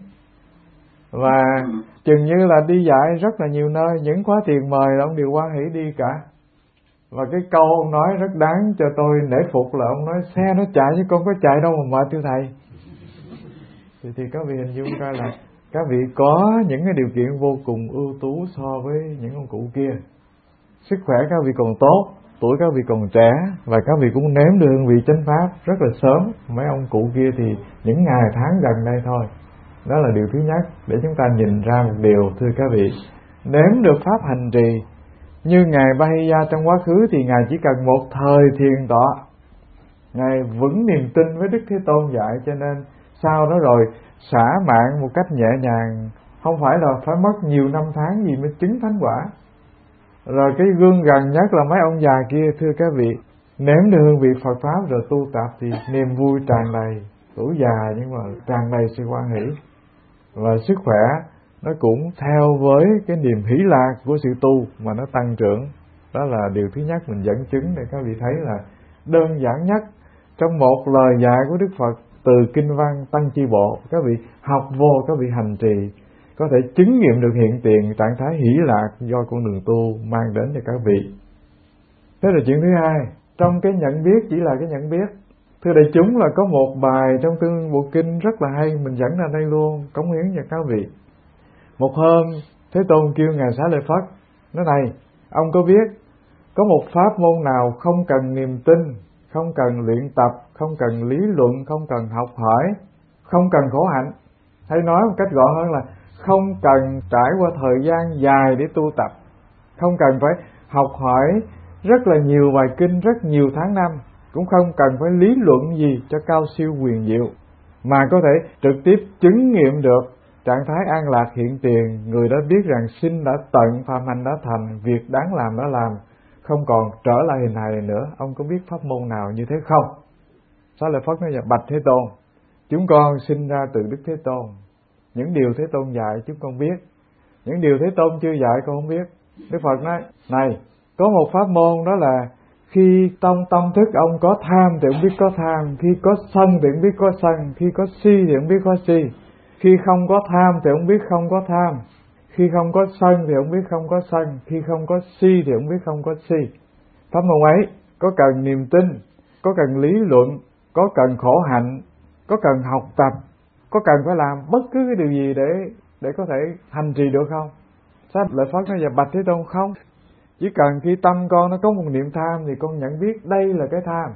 và chừng như là đi dạy rất là nhiều nơi, những khóa tiền mời là ông đều hoan hỷ đi cả. Và cái câu ông nói rất đáng cho tôi nể phục là ông nói xe nó chạy chứ con có chạy đâu mà mệt thưa thầy. Thì, thì các vị hình dung ra là các vị có những cái điều kiện vô cùng ưu tú so với những ông cụ kia. Sức khỏe các vị còn tốt, tuổi các vị còn trẻ và các vị cũng nếm được hương vị chánh pháp rất là sớm. Mấy ông cụ kia thì những ngày tháng gần đây thôi. Đó là điều thứ nhất để chúng ta nhìn ra một điều, thưa các vị. Nếm được pháp hành trì như Ngài Bahiya trong quá khứ thì Ngài chỉ cần một thời thiền tọa, Ngài vững niềm tin với Đức Thế Tôn dạy, cho nên sau đó rồi xả mạng một cách nhẹ nhàng, không phải là phải mất nhiều năm tháng gì mới chứng thánh quả. Rồi cái gương gần nhất là mấy ông già kia, thưa các vị, nếm được hương vị Phật pháp rồi tu tập thì niềm vui tràn đầy, tuổi già nhưng mà tràn đầy sự hoan hỷ, và sức khỏe nó cũng theo với cái niềm hỷ lạc của sự tu mà nó tăng trưởng. Đó là điều thứ nhất mình dẫn chứng để các vị thấy là đơn giản nhất trong một lời dạy của Đức Phật từ kinh văn Tăng Chi Bộ, các vị học vô, các vị hành trì có thể chứng nghiệm được hiện tiền trạng thái hỷ lạc do con đường tu mang đến cho các vị. Thế là chuyện thứ hai, trong cái nhận biết chỉ là cái nhận biết. Thưa đại chúng, là có một bài trong Tương Bộ Kinh rất là hay, mình dẫn ra đây luôn, cống hiến cho các vị. Một hôm Thế Tôn kêu Ngài Xá Lợi Phất, nói này, ông có biết có một pháp môn nào không cần niềm tin, không cần luyện tập, không cần lý luận, không cần học hỏi, không cần khổ hạnh, hay nói một cách gọn hơn là không cần trải qua thời gian dài để tu tập, không cần phải học hỏi rất là nhiều bài kinh, rất nhiều tháng năm, cũng không cần phải lý luận gì cho cao siêu huyền diệu, mà có thể trực tiếp chứng nghiệm được trạng thái an lạc hiện tiền. Người đó biết rằng sinh đã tận, phạm hạnh đã thành, việc đáng làm đã làm, không còn trở lại hình hài này nữa. Ông có biết pháp môn nào như thế không? Xá Lợi Phất nói: bạch Thế Tôn, chúng con sinh ra từ Đức Thế Tôn, những điều Thế Tôn dạy chúng con biết, những điều Thế Tôn chưa dạy con không biết. Đức Phật nói: này, có một pháp môn, đó là khi trong tâm thức ông có tham thì ông biết có tham, khi có sân thì ông biết có sân, khi có si thì ông biết có si, khi không có tham thì ông biết không có tham, khi không có sân thì ông biết không có sân, khi không có si thì ông biết không có si. Pháp môn ấy có cần niềm tin, có cần lý luận, có cần khổ hạnh, có cần học tập, có cần phải làm bất cứ cái điều gì để để có thể hành trì được không? Xá Lợi Phất nói: dạ bạch Thế Tôn, không. Chỉ cần khi tâm con nó có một niệm tham thì con nhận biết đây là cái tham,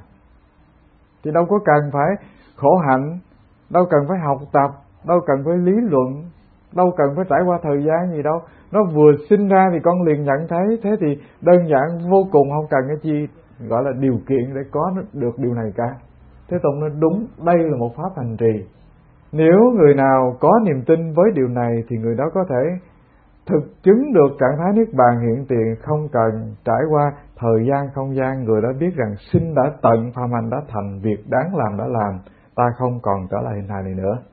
thì đâu có cần phải khổ hạnh, đâu cần phải học tập, đâu cần phải lý luận, đâu cần phải trải qua thời gian gì đâu. Nó vừa sinh ra thì con liền nhận thấy, thế thì đơn giản vô cùng, không cần cái chi gọi là điều kiện để có được điều này cả. Thế Tôn nói: đúng, đây là một pháp hành trì. Nếu người nào có niềm tin với điều này thì người đó có thể thực chứng được trạng thái niết bàn hiện tiền, không cần trải qua thời gian không gian. Người đó biết rằng sinh đã tận, phạm hạnh đã thành, việc đáng làm đã làm, ta không còn trở lại hình hài này nữa.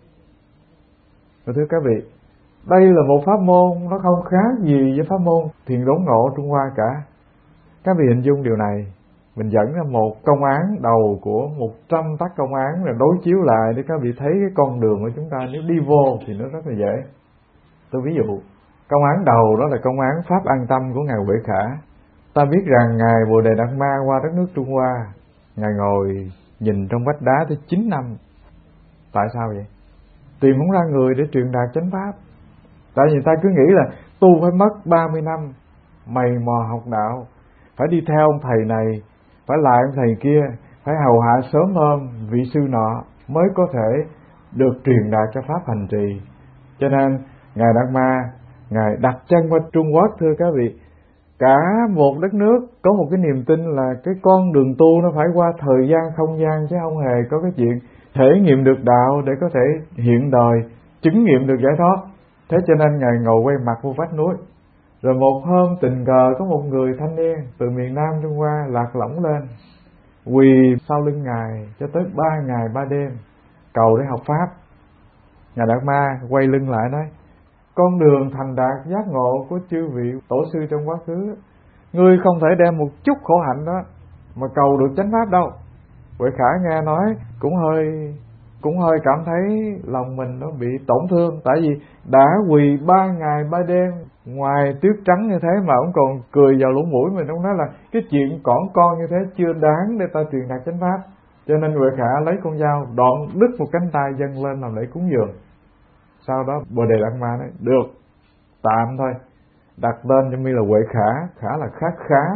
Và thưa các vị, đây là một pháp môn nó không khác gì với pháp môn thiền đốn ngộ Trung Hoa cả. Các vị hình dung điều này, mình dẫn ra một công án đầu của một trăm tác công án rồi đối chiếu lại để các vị thấy cái con đường của chúng ta nếu đi vô thì nó rất là dễ. Tôi ví dụ, công án đầu đó là công án Pháp An Tâm của Ngài Huệ Khả. Ta biết rằng Ngài Bồ Đề Đạt Ma qua đất nước Trung Hoa, Ngài ngồi nhìn trong vách đá tới chín năm. Tại sao vậy? Tìm không ra người để truyền đạt chánh pháp. Tại vì ta cứ nghĩ là tu phải mất ba mươi năm, mày mò học đạo, phải đi theo ông thầy này, phải lại ông thầy kia, phải hầu hạ sớm hơn vị sư nọ mới có thể được truyền đạt cho pháp hành trì. Cho nên Ngài Đạt Ma, Ngài đặt chân qua Trung Quốc, thưa các vị, cả một đất nước có một cái niềm tin là cái con đường tu nó phải qua thời gian không gian, chứ không hề có cái chuyện thể nghiệm được đạo để có thể hiện đời chứng nghiệm được giải thoát. Thế cho nên Ngài ngồi quay mặt vô vách núi. Rồi một hôm tình cờ có một người thanh niên từ miền Nam Trung Hoa lạc lõng lên, quỳ sau lưng Ngài cho tới ba ngày ba đêm cầu để học pháp. Ngài Đạt Ma quay lưng lại nói: con đường thành đạt giác ngộ của chư vị tổ sư trong quá khứ, ngươi không thể đem một chút khổ hạnh đó mà cầu được chánh pháp đâu. Huệ Khả nghe nói cũng hơi cũng hơi cảm thấy lòng mình nó bị tổn thương, tại vì đã quỳ ba ngày ba đêm ngoài tuyết trắng như thế mà ông còn cười vào lỗ mũi mình. Ông nói là cái chuyện cỏn con như thế chưa đáng để ta truyền đạt chánh pháp. Cho nên Huệ Khả lấy con dao đoạn đứt một cánh tay dâng lên làm lễ cúng dường. Sau đó Bồ Đề Đạt Ma nói: được, tạm thôi, đặt tên cho mi là Huệ Khả. Khả là khá khá,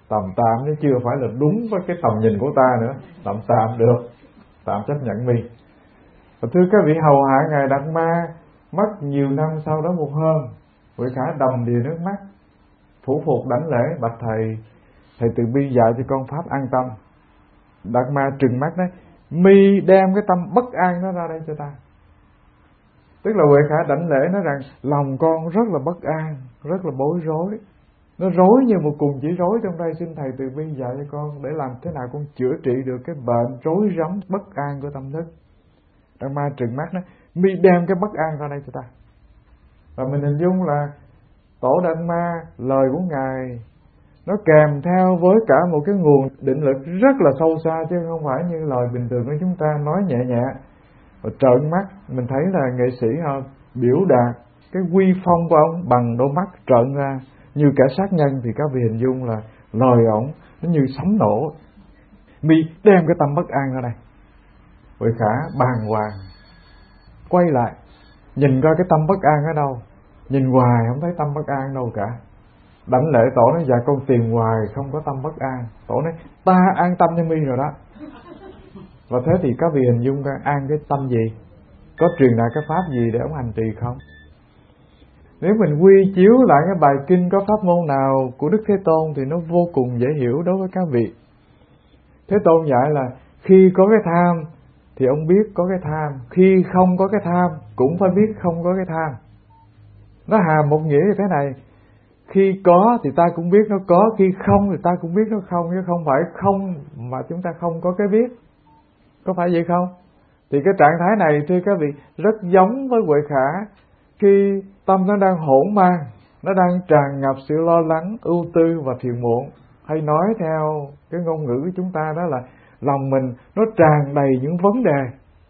Tầm tạm chứ chưa phải là đúng với cái tầm nhìn của ta nữa. Tầm tạm được, tạm chấp nhận mi. Và thưa các vị, hầu hạ Ngài Đạt Ma mất nhiều năm sau đó. Một hôm Huệ Khả đầm đìa nước mắt, phủ phục đảnh lễ: bạch thầy, thầy từ bi dạy cho con pháp an tâm. Đạt Ma trừng mắt nói: mi đem cái tâm bất an đó ra đây cho ta. Tức là Huệ Khả đảnh lễ nói rằng lòng con rất là bất an, rất là bối rối, nó rối như một cùng chỉ rối trong đây, xin thầy từ bi dạy cho con để làm thế nào con chữa trị được cái bệnh rối rắm bất an của tâm thức. Đạt Ma trừng mắt nói: mi đem cái bất an ra đây cho ta. Và mình hình dung là Tổ Đạt Ma, lời của Ngài nó kèm theo với cả một cái nguồn định lực rất là sâu xa, chứ không phải như lời bình thường của chúng ta nói nhẹ nhẹ. Và trợn mắt, mình thấy là nghệ sĩ họ biểu đạt cái uy phong của ông bằng đôi mắt trợn ra như kẻ sát nhân, thì các vị hình dung là lời ổng nó như sấm nổ. Mi đem cái tâm bất an ra đây. Huệ Khả bàng hoàng quay lại nhìn coi cái tâm bất an ở đâu, nhìn hoài không thấy tâm bất an đâu cả. Đảnh lễ Tổ nói: dạ con tìm hoài không có tâm bất an. Tổ nói: ta an tâm cho mi rồi đó. Và thế thì các vị hình dung coi an cái tâm gì? Có truyền lại cái pháp gì để ông hành trì không? Nếu mình quy chiếu lại cái bài kinh có pháp môn nào của Đức Thế Tôn thì nó vô cùng dễ hiểu đối với các vị. Thế Tôn dạy là khi có cái tham thì ông biết có cái tham, khi không có cái tham cũng phải biết không có cái tham. Nó hàm một nghĩa như thế này: khi có thì ta cũng biết nó có, khi không thì ta cũng biết nó không, chứ không phải không mà chúng ta không có cái biết. Có phải vậy không? Thì cái trạng thái này thưa các vị rất giống với Huệ Khả khi tâm nó đang hỗn mang, nó đang tràn ngập sự lo lắng, ưu tư và phiền muộn. Hay nói theo cái ngôn ngữ của chúng ta đó là lòng mình nó tràn đầy những vấn đề.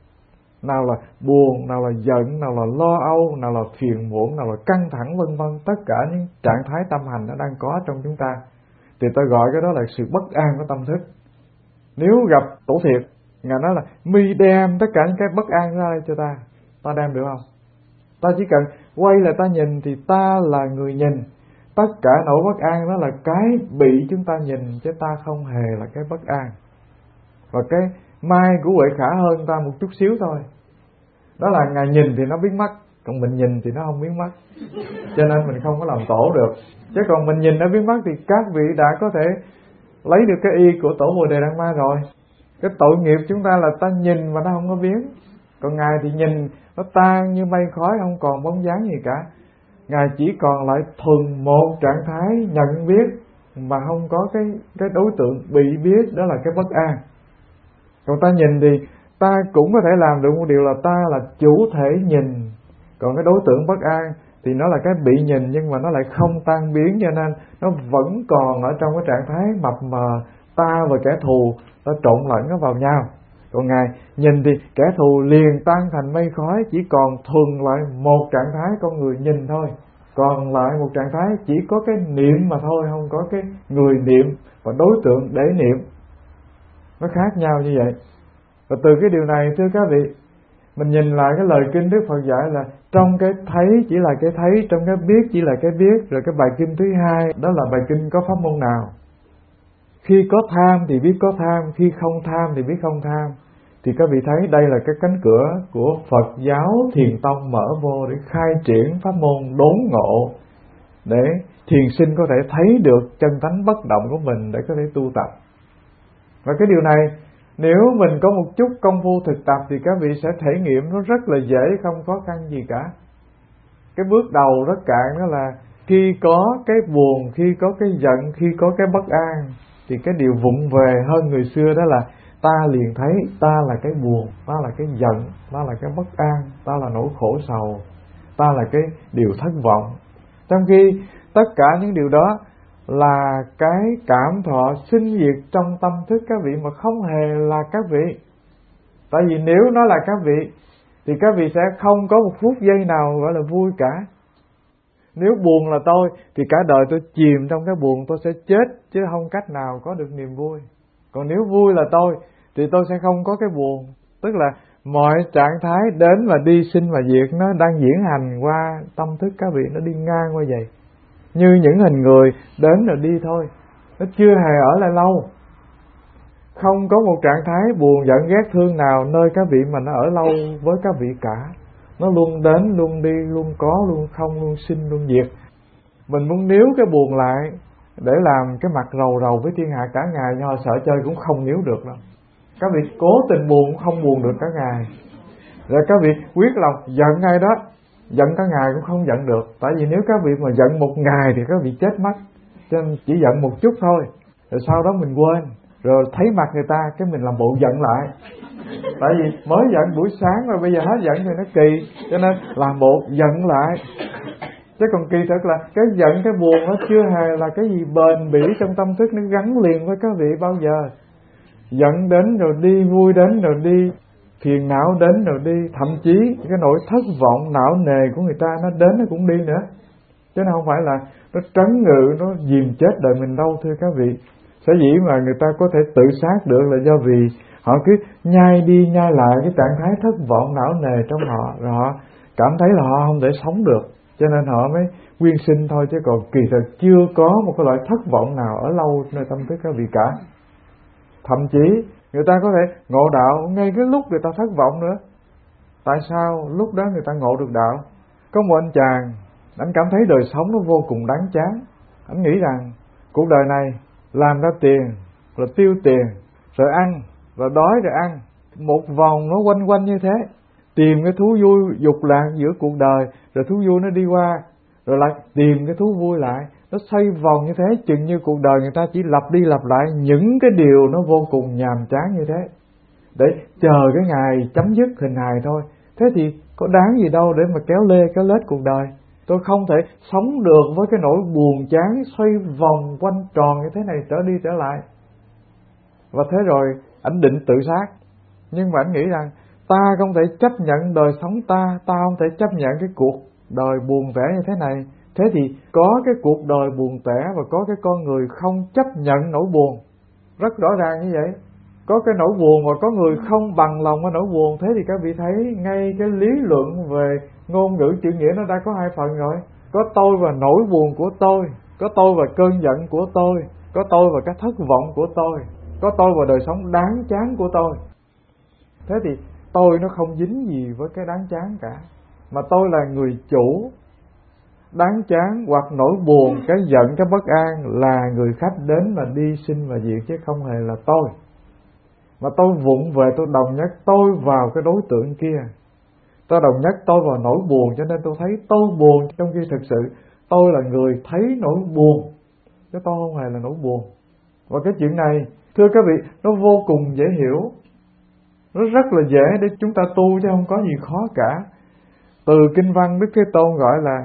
Nào là buồn, nào là giận, nào là lo âu, nào là phiền muộn, nào là căng thẳng vân vân. Tất cả những trạng thái tâm hành nó đang có trong chúng ta. Thì ta gọi cái đó là sự bất an của tâm thức. Nếu gặp Tổ Thiệt, Ngài nói là mi đem tất cả những cái bất an ra đây cho ta. Ta đem được không? Ta chỉ cần quay lại ta nhìn thì ta là người nhìn. Tất cả nỗi bất an đó là cái bị chúng ta nhìn, chứ ta không hề là cái bất an. Và cái mai của Huệ Khả hơn ta một chút xíu thôi. Đó là Ngài nhìn thì nó biến mất, còn mình nhìn thì nó không biến mất. Cho nên mình không có làm tổ được. Chứ còn mình nhìn nó biến mất thì các vị đã có thể lấy được cái y của Tổ Bồ Đề Đạt Ma rồi. Cái tội nghiệp chúng ta là ta nhìn mà nó không có biến. Còn Ngài thì nhìn nó tan như mây khói, không còn bóng dáng gì cả. Ngài chỉ còn lại thuần một trạng thái nhận biết mà không có cái, cái đối tượng bị biết, đó là cái bất an. Còn ta nhìn thì ta cũng có thể làm được một điều là ta là chủ thể nhìn. Còn cái đối tượng bất an thì nó là cái bị nhìn, nhưng mà nó lại không tan biến, cho nên nó vẫn còn ở trong cái trạng thái mập mờ. Ta và kẻ thù ta trộn lẫn nó vào nhau. Còn Ngài nhìn thì kẻ thù liền tan thành mây khói, chỉ còn thuần lại một trạng thái con người nhìn thôi. Còn lại một trạng thái chỉ có cái niệm mà thôi, không có cái người niệm và đối tượng để niệm. Nó khác nhau như vậy. Và từ cái điều này thưa các vị, mình nhìn lại cái lời kinh Đức Phật dạy là trong cái thấy chỉ là cái thấy, trong cái biết chỉ là cái biết. Rồi cái bài kinh thứ hai đó là bài kinh có pháp môn nào. Khi có tham thì biết có tham, khi không tham thì biết không tham. Thì các vị thấy đây là cái cánh cửa của Phật giáo Thiền Tông mở vô để khai triển pháp môn đốn ngộ, để thiền sinh có thể thấy được chân tánh bất động của mình để có thể tu tập. Và cái điều này nếu mình có một chút công phu thực tập thì các vị sẽ thể nghiệm nó rất là dễ, không khó khăn gì cả. Cái bước đầu rất cạn đó là khi có cái buồn, khi có cái giận, khi có cái bất an, thì cái điều vụng về hơn người xưa đó là ta liền thấy ta là cái buồn, ta là cái giận, ta là cái bất an, ta là nỗi khổ sầu, ta là cái điều thất vọng. Trong khi tất cả những điều đó là cái cảm thọ sinh diệt trong tâm thức các vị mà không hề là các vị. Tại vì nếu nó là các vị thì các vị sẽ không có một phút giây nào gọi là vui cả. Nếu buồn là tôi thì cả đời tôi chìm trong cái buồn, tôi sẽ chết chứ không cách nào có được niềm vui. Còn nếu vui là tôi thì tôi sẽ không có cái buồn. Tức là mọi trạng thái đến và đi, sinh và diệt nó đang diễn hành qua tâm thức các vị, nó đi ngang qua vậy. Như những hình người đến rồi đi thôi. nó chưa hề ở lại lâu. Không có một trạng thái buồn giận ghét thương nào nơi các vị mà nó ở lâu với các vị cả. Nó luôn đến, luôn đi, luôn có, luôn không, luôn sinh, luôn diệt. Mình muốn níu cái buồn lại để làm cái mặt rầu rầu với thiên hạ cả ngày, nhưng họ sợ chơi cũng không níu được đâu. Các vị cố tình buồn cũng không buồn được cả ngày. Rồi các vị quyết lòng giận ngay đó, giận cả ngày cũng không giận được. Tại vì nếu các vị mà giận một ngày thì các vị chết mất. Cho nên chỉ giận một chút thôi, rồi sau đó mình quên. Rồi thấy mặt người ta cái mình làm bộ giận lại. Tại vì mới giận buổi sáng rồi bây giờ hết giận thì nó kỳ. Cho nên làm bộ giận lại. Chứ còn kỳ thực là cái giận cái buồn nó chưa hề là cái gì bền bỉ trong tâm thức, nó gắn liền với các vị bao giờ. Giận đến rồi đi, vui đến rồi đi, phiền não đến rồi đi. Thậm chí cái nỗi thất vọng não nề của người ta nó đến nó cũng đi nữa. Chứ nó không phải là nó trấn ngự, nó dìm chết đời mình đâu thưa các vị. Sở dĩ mà người ta có thể tự sát được là do vì họ cứ nhai đi nhai lại cái trạng thái thất vọng não nề trong họ, rồi họ cảm thấy là họ không thể sống được, cho nên họ mới quyên sinh thôi. Chứ còn kỳ thực chưa có một cái loại thất vọng nào ở lâu nơi tâm thức các vị cả. Thậm chí người ta có thể ngộ đạo ngay cái lúc người ta thất vọng nữa. Tại sao lúc đó người ta ngộ được đạo? Có một anh chàng, anh cảm thấy đời sống nó vô cùng đáng chán. Anh nghĩ rằng cuộc đời này làm ra tiền, rồi tiêu tiền, rồi ăn, rồi đói rồi ăn. Một vòng nó quanh quanh như thế. Tìm cái thú vui dục lạc giữa cuộc đời, rồi thú vui nó đi qua, rồi lại tìm cái thú vui lại. Nó xoay vòng như thế, chừng như cuộc đời người ta chỉ lặp đi lặp lại những cái điều nó vô cùng nhàm chán như thế, để chờ cái ngày chấm dứt hình hài thôi. Thế thì có đáng gì đâu để mà kéo lê kéo lết cuộc đời. Tôi không thể sống được với cái nỗi buồn chán xoay vòng quanh tròn như thế này trở đi trở lại. Và thế rồi ảnh định tự sát. Nhưng mà ảnh nghĩ rằng ta không thể chấp nhận đời sống ta, ta không thể chấp nhận cái cuộc đời buồn vẻ như thế này. Thế thì có cái cuộc đời buồn tẻ và có cái con người không chấp nhận nỗi buồn. Rất rõ ràng như vậy. Có cái nỗi buồn và có người không bằng lòng với nỗi buồn. Thế thì các vị thấy ngay cái lý luận về ngôn ngữ chữ nghĩa nó đã có hai phần rồi. Có tôi và nỗi buồn của tôi, có tôi và cơn giận của tôi, có tôi và cái thất vọng của tôi, có tôi và đời sống đáng chán của tôi. Thế thì tôi nó không dính gì với cái đáng chán cả, mà tôi là người chủ. Đáng chán hoặc nỗi buồn, cái giận, cái bất an là người khách đến mà đi sinh và diệt, chứ không hề là tôi. Mà tôi vụng về tôi đồng nhất tôi vào cái đối tượng kia. Tôi đồng nhất tôi vào nỗi buồn, cho nên tôi thấy tôi buồn, trong khi thực sự tôi là người thấy nỗi buồn, chứ tôi không hề là nỗi buồn. Và cái chuyện này, thưa các vị, nó vô cùng dễ hiểu. Nó rất là dễ để chúng ta tu chứ không có gì khó cả. Từ kinh văn Đức Thế Tôn gọi là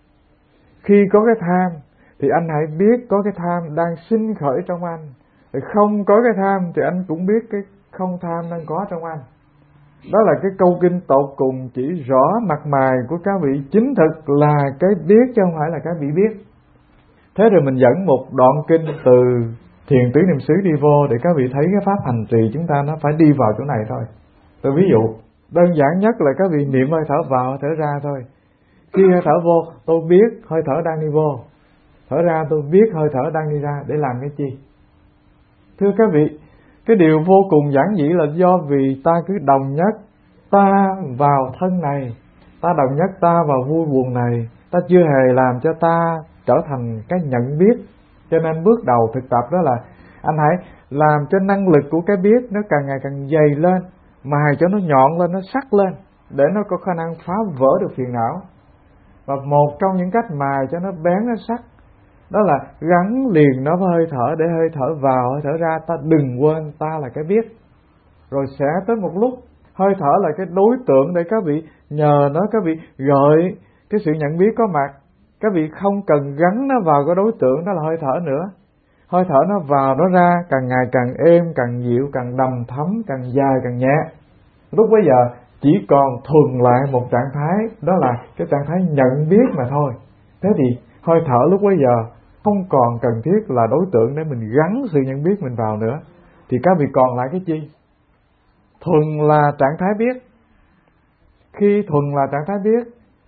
khi có cái tham thì anh hãy biết có cái tham đang sinh khởi trong anh. Thì không có cái tham thì anh cũng biết cái không tham đang có trong anh. Đó là cái câu kinh tột cùng chỉ rõ mặt mày của các vị chính thực là cái biết chứ không phải là cái bị biết. Thế rồi mình dẫn một đoạn kinh từ Thiền Tứ Niệm xứ đi vô để các vị thấy cái pháp hành trì chúng ta nó phải đi vào chỗ này thôi. Tôi ví dụ đơn giản nhất là các vị niệm hơi thở vào hơi thở ra thôi. Khi hơi thở vô tôi biết hơi thở đang đi vô, thở ra tôi biết hơi thở đang đi ra, để làm cái chi? Thưa các vị, cái điều vô cùng giản dị là do vì ta cứ đồng nhất ta vào thân này, ta đồng nhất ta vào vui buồn này, ta chưa hề làm cho ta trở thành cái nhận biết. Cho nên bước đầu thực tập đó là anh hãy làm cho năng lực của cái biết nó càng ngày càng dày lên, mài cho nó nhọn lên, nó sắc lên, để nó có khả năng phá vỡ được phiền não. Và một trong những cách mài cho nó bén, nó sắc, đó là gắn liền nó với hơi thở, để hơi thở vào, hơi thở ra, ta đừng quên ta là cái biết. Rồi sẽ tới một lúc, hơi thở là cái đối tượng để các vị nhờ nó, các vị gợi cái sự nhận biết có mặt. Các vị không cần gắn nó vào cái đối tượng đó là hơi thở nữa. Hơi thở nó vào, nó ra, càng ngày càng êm, càng dịu, càng đầm thấm, càng dài, càng nhẹ. Lúc bấy giờ chỉ còn thuần lại một trạng thái, đó là cái trạng thái nhận biết mà thôi. Thế thì hơi thở lúc bấy giờ không còn cần thiết là đối tượng để mình gắn sự nhận biết mình vào nữa. Thì các vị còn lại cái chi? Thuần là trạng thái biết. Khi thuần là trạng thái biết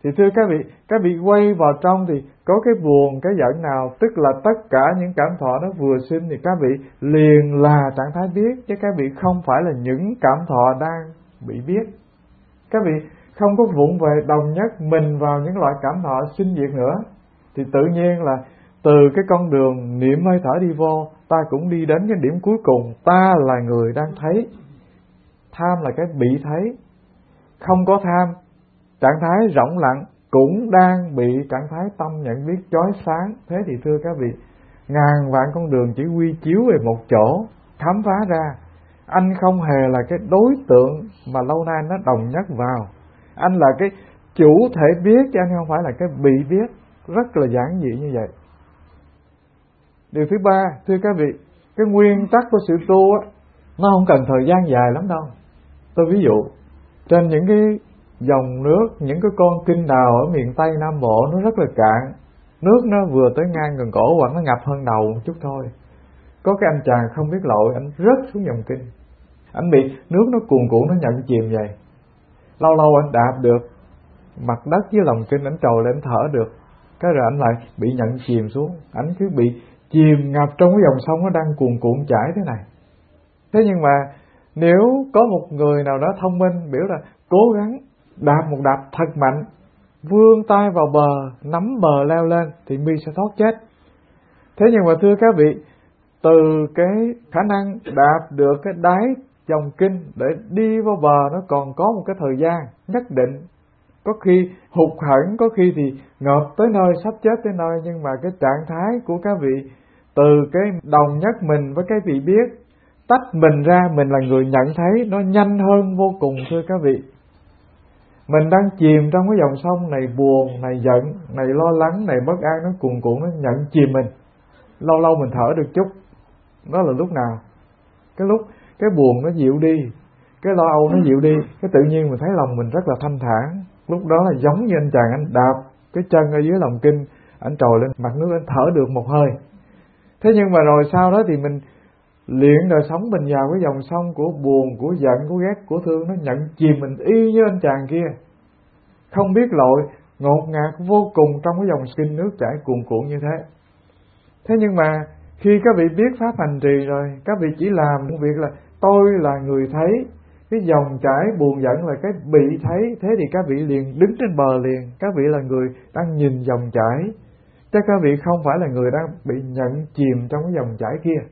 Thì thưa các vị, các vị quay vào trong thì có cái buồn, cái giận nào, tức là tất cả những cảm thọ nó vừa sinh thì các vị liền là trạng thái biết, chứ các vị không phải là những cảm thọ đang bị biết. Các vị không có vụng về đồng nhất mình vào những loại cảm thọ sinh diệt nữa, thì tự nhiên là từ cái con đường niệm hơi thở đi vô, ta cũng đi đến cái điểm cuối cùng, ta là người đang thấy. Tham là cái bị thấy, không có tham, trạng thái rỗng lặng cũng đang bị trạng thái tâm nhận biết chói sáng. Thế thì thưa các vị, ngàn vạn con đường chỉ quy chiếu về một chỗ, khám phá ra anh không hề là cái đối tượng mà lâu nay nó đồng nhất vào. Anh là cái chủ thể biết, chứ anh không phải là cái bị biết. Rất là giản dị như vậy. Điều thứ ba, thưa các vị, cái nguyên tắc của sự tu á, nó không cần thời gian dài lắm đâu. Tôi ví dụ, trên những cái dòng nước, những cái con kênh đào ở miền Tây Nam Bộ nó rất là cạn, nước nó vừa tới ngang gần cổ hoặc nó ngập hơn đầu một chút thôi. Có cái anh chàng không biết lội, anh rớt xuống dòng kinh, anh bị nước nó cuồn cuộn, nó nhận chìm vậy. Lâu lâu anh đạp được mặt đất với lòng kinh, anh trồi lên thở được, cái rồi anh lại bị nhận chìm xuống, anh cứ bị chìm ngập trong cái dòng sông nó đang cuồn cuộn chảy thế này. Thế nhưng mà nếu có một người nào đó thông minh biểu là cố gắng đạp một đạp thật mạnh, vươn tay vào bờ, nắm bờ leo lên thì mi sẽ thoát chết. Thế nhưng mà thưa các vị, từ cái khả năng đạp được cái đáy dòng kinh để đi vào bờ nó còn có một cái thời gian nhất định. Có khi hụt hẫng, có khi thì ngợp tới nơi, sắp chết tới nơi. Nhưng mà cái trạng thái của các vị từ cái đồng nhất mình với cái vị biết, tách mình ra, mình là người nhận thấy, nó nhanh hơn vô cùng thưa các vị. Mình đang chìm trong cái dòng sông này, buồn, này giận, này lo lắng, này bất an, nó cuồn cuộn, nó nhận chìm mình. Lâu lâu mình thở được chút. Đó là lúc nào? Cái lúc cái buồn nó dịu đi, cái lo âu nó dịu đi, cái tự nhiên mình thấy lòng mình rất là thanh thản. Lúc đó là giống như anh chàng anh đạp cái chân ở dưới lòng kinh, anh trồi lên mặt nước, anh thở được một hơi. Thế nhưng mà rồi sau đó thì mình luyện đời sống mình vào cái dòng sông của buồn, của giận, của ghét, của thương, nó nhận chìm mình y như anh chàng kia, không biết lội, ngột ngạt vô cùng trong cái dòng kinh nước chảy cuồn cuộn như thế. Thế nhưng mà khi các vị biết pháp hành trì rồi, các vị chỉ làm một việc là tôi là người thấy cái dòng chảy buồn giận là cái bị thấy. Thế thì các vị liền đứng trên bờ liền, các vị là người đang nhìn dòng chảy, chứ các vị không phải là người đang bị nhận chìm trong cái dòng chảy kia.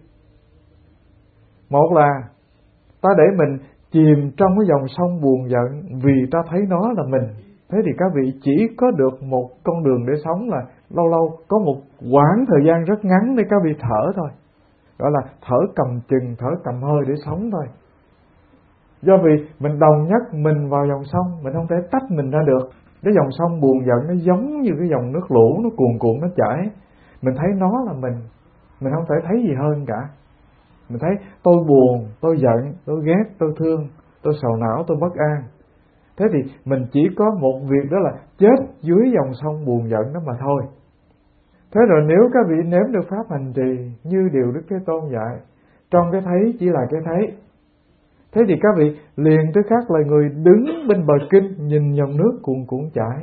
Một là ta để mình chìm trong cái dòng sông buồn giận vì ta thấy nó là mình. Thế thì các vị chỉ có được một con đường để sống là lâu lâu có một quãng thời gian rất ngắn để các vị thở thôi, gọi là thở cầm chừng, thở cầm hơi để sống thôi. Do vì mình đồng nhất mình vào dòng sông, mình không thể tách mình ra được. Cái dòng sông buồn giận nó giống như cái dòng nước lũ, nó cuồn cuộn, nó chảy. Mình thấy nó là mình, mình không thể thấy gì hơn cả. Mình thấy tôi buồn, tôi giận, tôi ghét, tôi thương, tôi sầu não, tôi bất an. Thế thì mình chỉ có một việc đó là chết dưới dòng sông buồn giận đó mà thôi. Thế rồi nếu các vị nếm được pháp hành trì như điều Đức Thế Tôn dạy, trong cái thấy chỉ là cái thấy, thế thì các vị liền tới khác là người đứng bên bờ kinh, nhìn dòng nước cuồn cuộn chảy.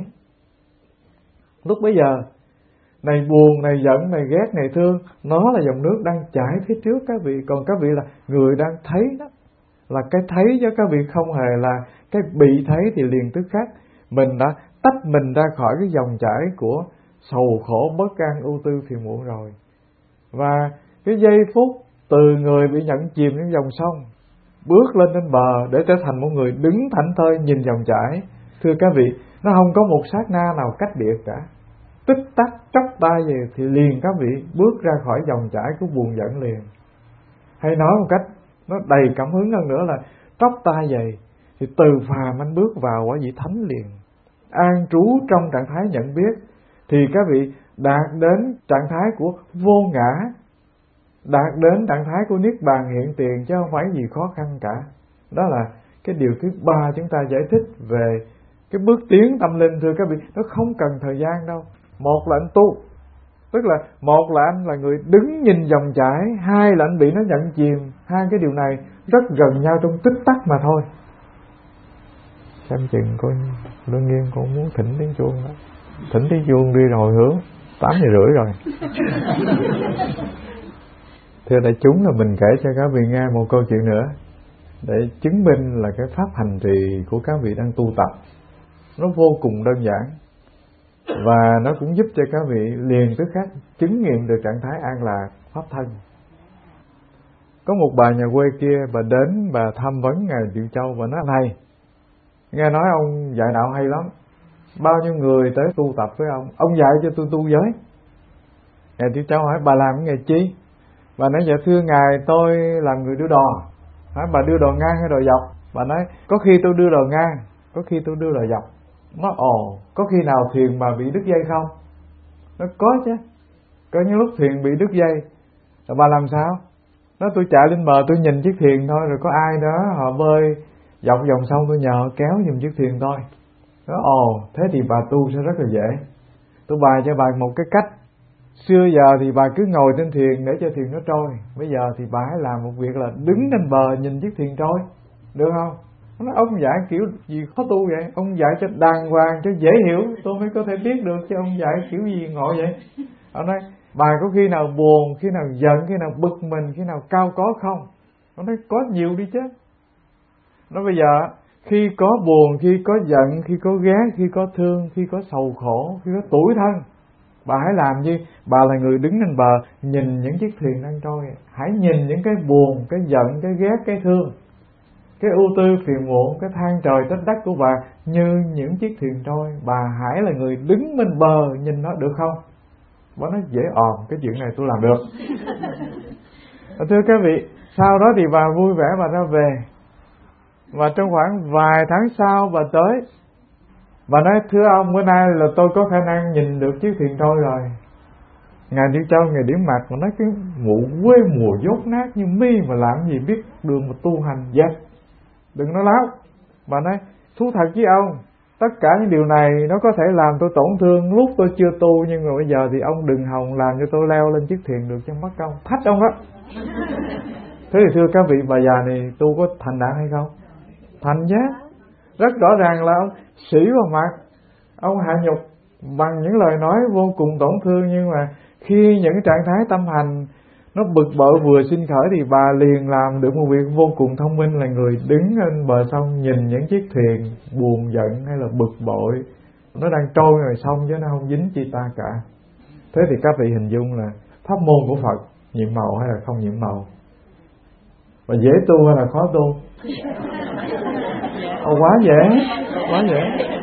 Lúc bấy giờ, này buồn, này giận, này ghét, này thương, nó là dòng nước đang chảy phía trước các vị, còn các vị là người đang thấy đó. Là cái thấy cho các vị, không hề là cái bị thấy. Thì liền tức khác mình đã tách mình ra khỏi cái dòng chảy của sầu khổ, bất an, ưu tư, phiền muộn rồi. Và cái giây phút từ người bị nhận chìm trong dòng sông bước lên trên bờ để trở thành một người đứng thảnh thơi nhìn dòng chảy, thưa các vị, nó không có một sát na nào cách biệt cả. Tích tắc chốc tay về thì liền các vị bước ra khỏi dòng chảy của buồn giận liền. Hay nói một cách nó đầy cảm hứng hơn nữa là chốc tay về thì từ phàm anh bước vào quả vị thánh liền, an trú trong trạng thái nhận biết. Thì các vị đạt đến trạng thái của vô ngã, đạt đến trạng thái của niết bàn hiện tiền, chứ không phải gì khó khăn cả. Đó là cái điều thứ ba chúng ta giải thích về cái bước tiến tâm linh, thưa các vị. Nó không cần thời gian đâu. Một là anh tu, tức là một là anh là người đứng nhìn dòng chảy, hai là anh bị nó nhận chìm. Hai cái điều này rất gần nhau trong tích tắc mà thôi. xem chừng con đương nhiên con muốn thỉnh tiếng chuông đó. Thỉnh tiếng chuông đi rồi hướng tám giờ rưỡi rồi. Thưa đại chúng, là mình kể cho các vị nghe một câu chuyện nữa để chứng minh là cái pháp hành trì của các vị đang tu tập nó vô cùng đơn giản, và nó cũng giúp cho các vị liền tức khắc chứng nghiệm được trạng thái an lạc pháp thân. Có một bà nhà quê kia, bà đến bà tham vấn Ngài Triệu Châu và nói: "Thầy, nghe nói ông dạy đạo hay lắm, bao nhiêu người tới tu tập với ông, ông dạy cho tôi tu giới." Ngài Triệu Châu hỏi: "Bà làm cái nghề chi?" Bà nói: "Dạ thưa Ngài, tôi làm người đưa đò." Hỏi: "Bà đưa đò ngang hay đò dọc?" Bà nói: "Có khi tôi đưa đò ngang, có khi tôi đưa đò dọc." Nó ồ, có khi nào thuyền mà bị đứt dây không? Nó có chứ. Có những lúc thuyền bị đứt dây, rồi bà làm sao? Nó: "Tôi chạy lên bờ, tôi nhìn chiếc thuyền thôi, rồi có ai đó họ bơi dọc dòng sông, tôi nhờ họ kéo giùm chiếc thuyền thôi." Nó ồ, thế thì bà tu sẽ rất là dễ. Tôi bày cho bà một cái cách. Xưa giờ thì bà cứ ngồi trên thuyền để cho thuyền nó trôi, bây giờ thì bà hãy làm một việc là đứng lên bờ nhìn chiếc thuyền trôi, được không? Nó nói: "Ông dạy kiểu gì khó tu vậy? Ông dạy cho đàng hoàng, cho dễ hiểu, tôi mới có thể biết được, chứ ông dạy kiểu gì ngộ vậy?" Ông nói: "Bà có khi nào buồn, khi nào giận, khi nào bực mình, khi nào cao có không?" Ông nói: "Có nhiều đi chứ." Nó bây giờ khi có buồn, khi có giận, khi có ghét, khi có thương, khi có sầu khổ, khi có tủi thân, bà hãy làm gì? Bà là người đứng lên bờ, nhìn những chiếc thuyền đang trôi. Hãy nhìn những cái buồn, cái giận, cái ghét, cái thương, cái ưu tư phiền muộn, cái than trời trách đất của bà như những chiếc thuyền trôi. Bà hãy là người đứng bên bờ nhìn nó, được không? Bà nói: "Dễ òm, cái chuyện này tôi làm được." Thưa các vị, sau đó thì bà vui vẻ bà ra về. Và trong khoảng vài tháng sau bà tới, bà nói: "Thưa ông, bữa nay là tôi có khả năng nhìn được chiếc thuyền trôi rồi." Ngài Triệu Châu ngài điểm mặt mà nói: "Cái mụ quê mùa dốt nát như mi mà làm gì biết đường mà tu hành vậy? Đừng nói láo." Bà nói: "Thú thật với ông, tất cả những điều này nó có thể làm tôi tổn thương lúc tôi chưa tu, nhưng mà bây giờ thì ông đừng hòng làm cho tôi leo lên chiếc thuyền được, trong mắt ông thách ông đó." Thế thì thưa các vị, bà già này tu có thành đạt hay không? Thành chứ. Rất rõ ràng là ông sĩ vào mặt, ông hạ nhục bằng những lời nói vô cùng tổn thương. Nhưng mà khi những trạng thái tâm hành nó bực bội vừa sinh khởi thì bà liền làm được một việc vô cùng thông minh, là người đứng lên bờ sông nhìn những chiếc thuyền buồn giận hay là bực bội nó đang trôi ngoài sông, chứ nó không dính chi ta cả. Thế thì các vị hình dung là pháp môn của Phật nhiệm màu hay là không nhiệm màu, và dễ tu hay là khó tu? Ồ, quá dễ, quá dễ.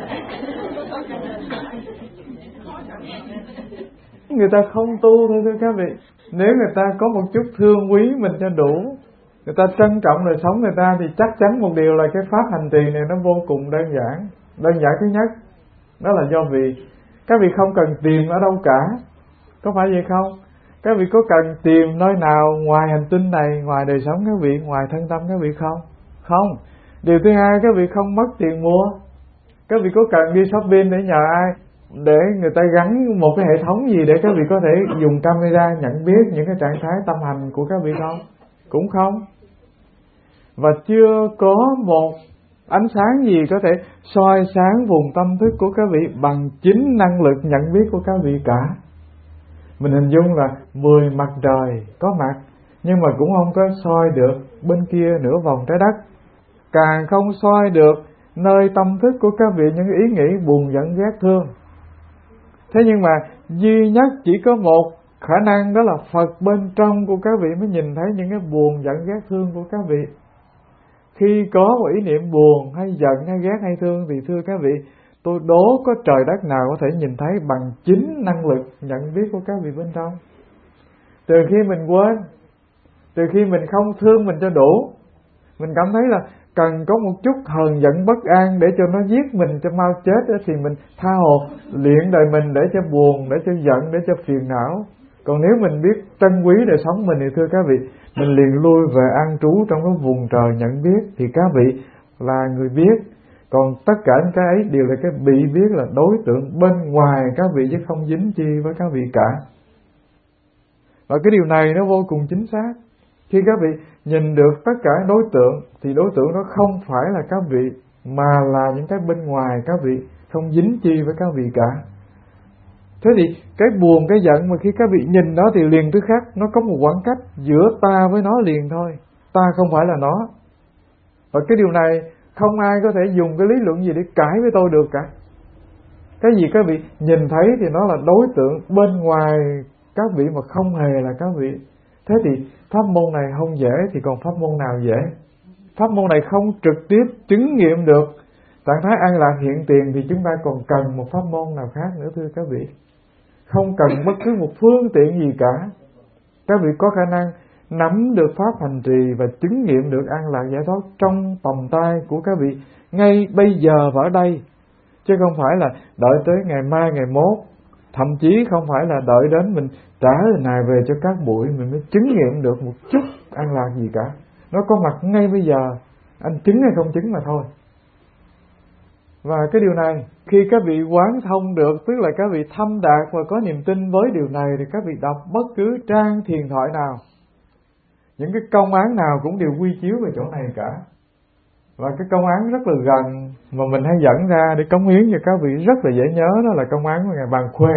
Người ta không tu thôi thưa các vị. Nếu người ta có một chút thương quý mình cho đủ, người ta trân trọng đời sống người ta, thì chắc chắn một điều là cái pháp hành trì này nó vô cùng đơn giản. Đơn giản thứ nhất, đó là do vì các vị không cần tìm ở đâu cả. Có phải vậy không? Các vị có cần tìm nơi nào ngoài hành tinh này, ngoài đời sống các vị, ngoài thân tâm các vị không? Không. Điều thứ hai, các vị không mất tiền mua. Các vị có cần đi shopping để nhờ ai, để người ta gắn một cái hệ thống gì để các vị có thể dùng camera nhận biết những cái trạng thái tâm hành của các vị không? Cũng không. Và chưa có một ánh sáng gì có thể soi sáng vùng tâm thức của các vị bằng chính năng lực nhận biết của các vị cả. Mình hình dung là mười mặt trời có mặt, nhưng mà cũng không có soi được bên kia nửa vòng trái đất, càng không soi được nơi tâm thức của các vị những ý nghĩ buồn giận ghét thương. Thế nhưng mà duy nhất chỉ có một khả năng, đó là Phật bên trong của các vị mới nhìn thấy những cái buồn giận ghét thương của các vị. Khi có một ý niệm buồn hay giận hay ghét hay thương thì thưa các vị, tôi đố có trời đất nào có thể nhìn thấy bằng chính năng lực nhận biết của các vị bên trong. Từ khi mình quên, từ khi mình không thương mình cho đủ, mình cảm thấy là cần có một chút hờn giận bất an để cho nó giết mình cho mau chết đó, thì mình tha hồ luyện đời mình để cho buồn, để cho giận, để cho phiền não. Còn nếu mình biết trân quý đời sống mình thì thưa các vị, mình liền lui về an trú trong cái vùng trời nhận biết, thì các vị là người biết. Còn tất cả những cái ấy đều là cái bị biết, là đối tượng bên ngoài các vị, chứ không dính chi với các vị cả. Và cái điều này nó vô cùng chính xác. Khi các vị nhìn được tất cả đối tượng thì đối tượng đó không phải là các vị, mà là những cái bên ngoài các vị, không dính chi với các vị cả. Thế thì cái buồn, cái giận mà khi các vị nhìn nó thì liền tức khắc nó có một khoảng cách giữa ta với nó liền thôi. Ta không phải là nó. Và cái điều này không ai có thể dùng cái lý luận gì để cãi với tôi được cả. Cái gì các vị nhìn thấy thì nó là đối tượng bên ngoài các vị mà không hề là các vị. Thế thì pháp môn này không dễ thì còn pháp môn nào dễ? Pháp môn này không trực tiếp chứng nghiệm được trạng thái an lạc hiện tiền thì chúng ta còn cần một pháp môn nào khác nữa thưa các vị. Không cần bất cứ một phương tiện gì cả. Các vị có khả năng nắm được pháp hành trì và chứng nghiệm được an lạc giải thoát trong tầm tay của các vị ngay bây giờ và ở đây, chứ không phải là đợi tới ngày mai ngày mốt, thậm chí không phải là đợi đến mình trả lời này về cho các buổi mình mới chứng nghiệm được một chút an lạc gì cả. Nó có mặt ngay bây giờ, anh chứng hay không chứng mà thôi. Và cái điều này khi các vị quán thông được, tức là các vị thâm đạt và có niềm tin với điều này, thì các vị đọc bất cứ trang thiền thoại nào, những cái công án nào cũng đều quy chiếu về chỗ này cả. Và cái công án rất là gần mà mình hay dẫn ra để cống hiến cho các vị rất là dễ nhớ, đó là công án của Ngài Bàn Khuê.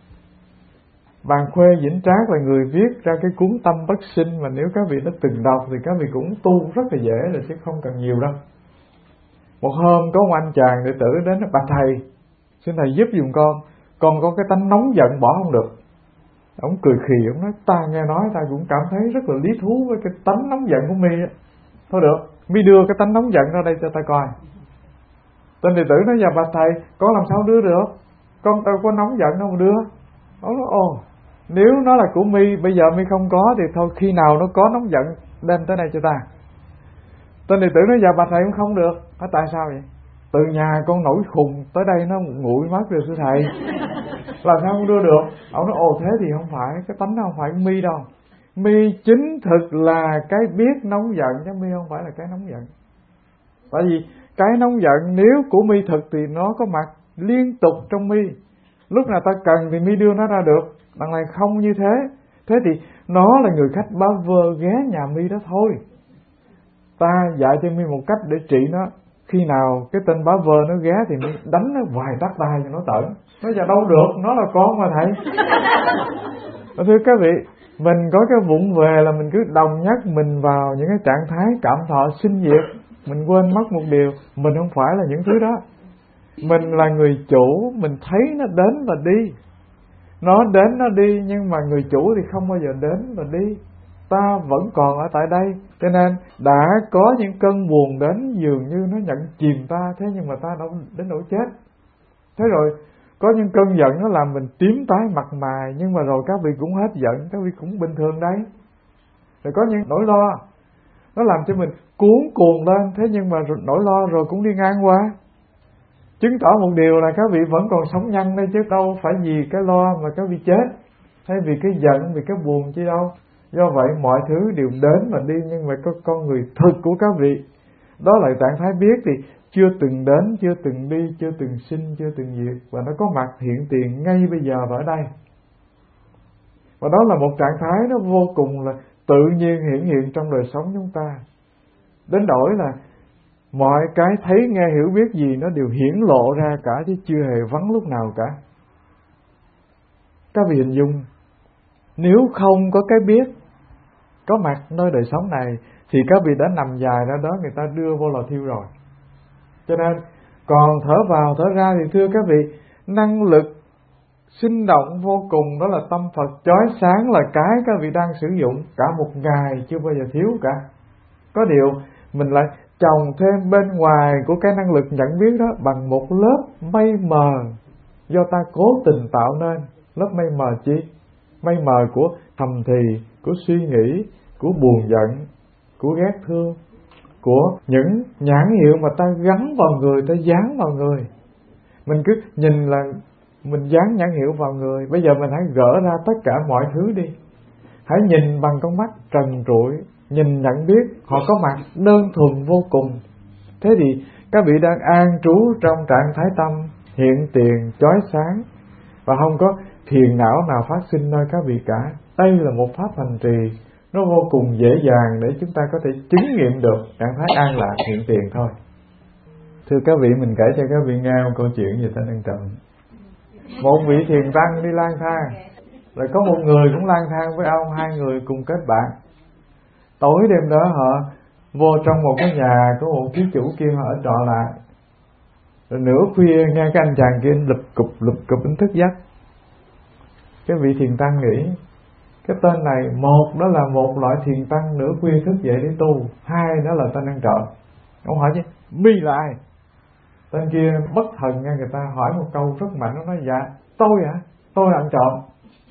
Bàn Khuê Vĩnh Trác là người viết ra cái cuốn Tâm Bất Sinh, mà nếu các vị đã từng đọc thì các vị cũng tu rất là dễ rồi chứ không cần nhiều đâu. Một hôm có một anh chàng đệ tử đến: "Bà thầy, xin thầy giúp giùm con, con có cái tánh nóng giận bỏ không được." Ông cười khì, ông nói: "Ta nghe nói ta cũng cảm thấy rất là lý thú với cái tánh nóng giận của mi á. Thôi được, mi đưa cái tánh nóng giận ra đây cho ta coi." Tên đệ tử nói: "Dạ bà thầy, con làm sao đưa được? Con đâu có nóng giận đâu mà đưa." Ông nói: "Ồ, nếu nó là của mi, bây giờ mi không có thì thôi, khi nào nó có nóng giận đem tới đây cho ta." Tên đệ tử nói: "Dạ bà thầy cũng không được." Nói: "Tại sao vậy?" "Từ nhà con nổi khùng tới đây nó nguội mất rồi thưa thầy." "Làm sao không đưa được?" Ông nói: "Ồ, thế thì không phải, cái tánh đó không phải mi đâu. Mi chính thực là cái biết nóng giận chứ mi không phải là cái nóng giận. Tại vì cái nóng giận nếu của mi thực thì nó có mặt liên tục trong mi, lúc nào ta cần thì mi đưa nó ra được. Đằng này không như thế. Thế thì nó là người khách báo vơ ghé nhà mi đó thôi. Ta dạy cho mi một cách để trị nó. Khi nào cái tên báo vơ nó ghé thì mi đánh nó vài tát tay cho nó tởn." Nói: "Dạ đâu được, nó là con mà thầy." Thưa các vị, mình có cái vụng về là mình cứ đồng nhắc mình vào những cái trạng thái cảm thọ sinh diệt, mình quên mất một điều, mình không phải là những thứ đó. Mình là người chủ, mình thấy nó đến và đi. Nó đến nó đi, nhưng mà người chủ thì không bao giờ đến và đi. Ta vẫn còn ở tại đây. Cho nên đã có những cơn buồn đến dường như nó nhận chìm ta, thế nhưng mà ta đâu đến nỗi chết. Thế rồi có những cơn giận nó làm mình tím tái mặt mày, nhưng mà rồi các vị cũng hết giận, các vị cũng bình thường đấy. Rồi có những nỗi lo nó làm cho mình cuốn cuồng lên, thế nhưng mà nỗi lo rồi cũng đi ngang qua. Chứng tỏ một điều là các vị vẫn còn sống nhân đây, chứ đâu phải vì cái lo mà các vị chết, hay vì cái giận, vì cái buồn chi đâu. Do vậy mọi thứ đều đến và đi, nhưng mà có con người thực của các vị, đó là trạng thái biết thì chưa từng đến, chưa từng đi, chưa từng sinh, chưa từng diệt, và nó có mặt hiện tiền ngay bây giờ và ở đây. Và đó là một trạng thái nó vô cùng là tự nhiên hiển hiện trong đời sống chúng ta, đến nỗi là mọi cái thấy nghe hiểu biết gì nó đều hiển lộ ra cả, chứ chưa hề vắng lúc nào cả. Các vị hình dung, nếu không có cái biết có mặt nơi đời sống này thì các vị đã nằm dài ra đó, người ta đưa vô lò thiêu rồi. Cho nên còn thở vào thở ra thì thưa các vị, năng lực sinh động vô cùng, đó là tâm Phật chói sáng, là cái các vị đang sử dụng cả một ngày chưa bao giờ thiếu cả. Có điều mình lại trồng thêm bên ngoài của cái năng lực nhận biết đó bằng một lớp mây mờ do ta cố tình tạo nên. Lớp mây mờ chi? Mây mờ của thầm thì, của suy nghĩ, của buồn giận, của ghét thương, của những nhãn hiệu mà ta gắn vào người, ta dán vào người. Mình cứ nhìn là mình dán nhãn hiệu vào người. Bây giờ mình hãy gỡ ra tất cả mọi thứ đi, hãy nhìn bằng con mắt trần trụi, nhìn nhận biết họ có mặt đơn thuần vô cùng. Thế thì các vị đang an trú trong trạng thái tâm hiện tiền chói sáng, và không có phiền não nào phát sinh nơi các vị cả. Đây là một pháp hành trì nó vô cùng dễ dàng để chúng ta có thể chứng nghiệm được trạng thái an lạc hiện tiền thôi. Thưa các vị, mình kể cho các vị nghe một câu chuyện về Tên Ân Trọng. Một vị thiền tăng đi lang thang, rồi có một người cũng lang thang với ông, hai người cùng kết bạn. Tối đêm đó họ vô trong một cái nhà có một thí chủ kia, họ ở trọ lại. Rồi nửa khuya nghe cái anh chàng kia lụp cụp lụp cụp anh thức giấc. Cái vị thiền tăng nghĩ cái tên này, một đó là một loại thiền tăng nửa khuya thức dậy để tu, hai đó là tên ăn trộm. Ông hỏi chứ mi là ai? Tên kia bất thần nghe người ta hỏi một câu rất mạnh, ông nói dạ tôi hả, tôi là ăn trộm.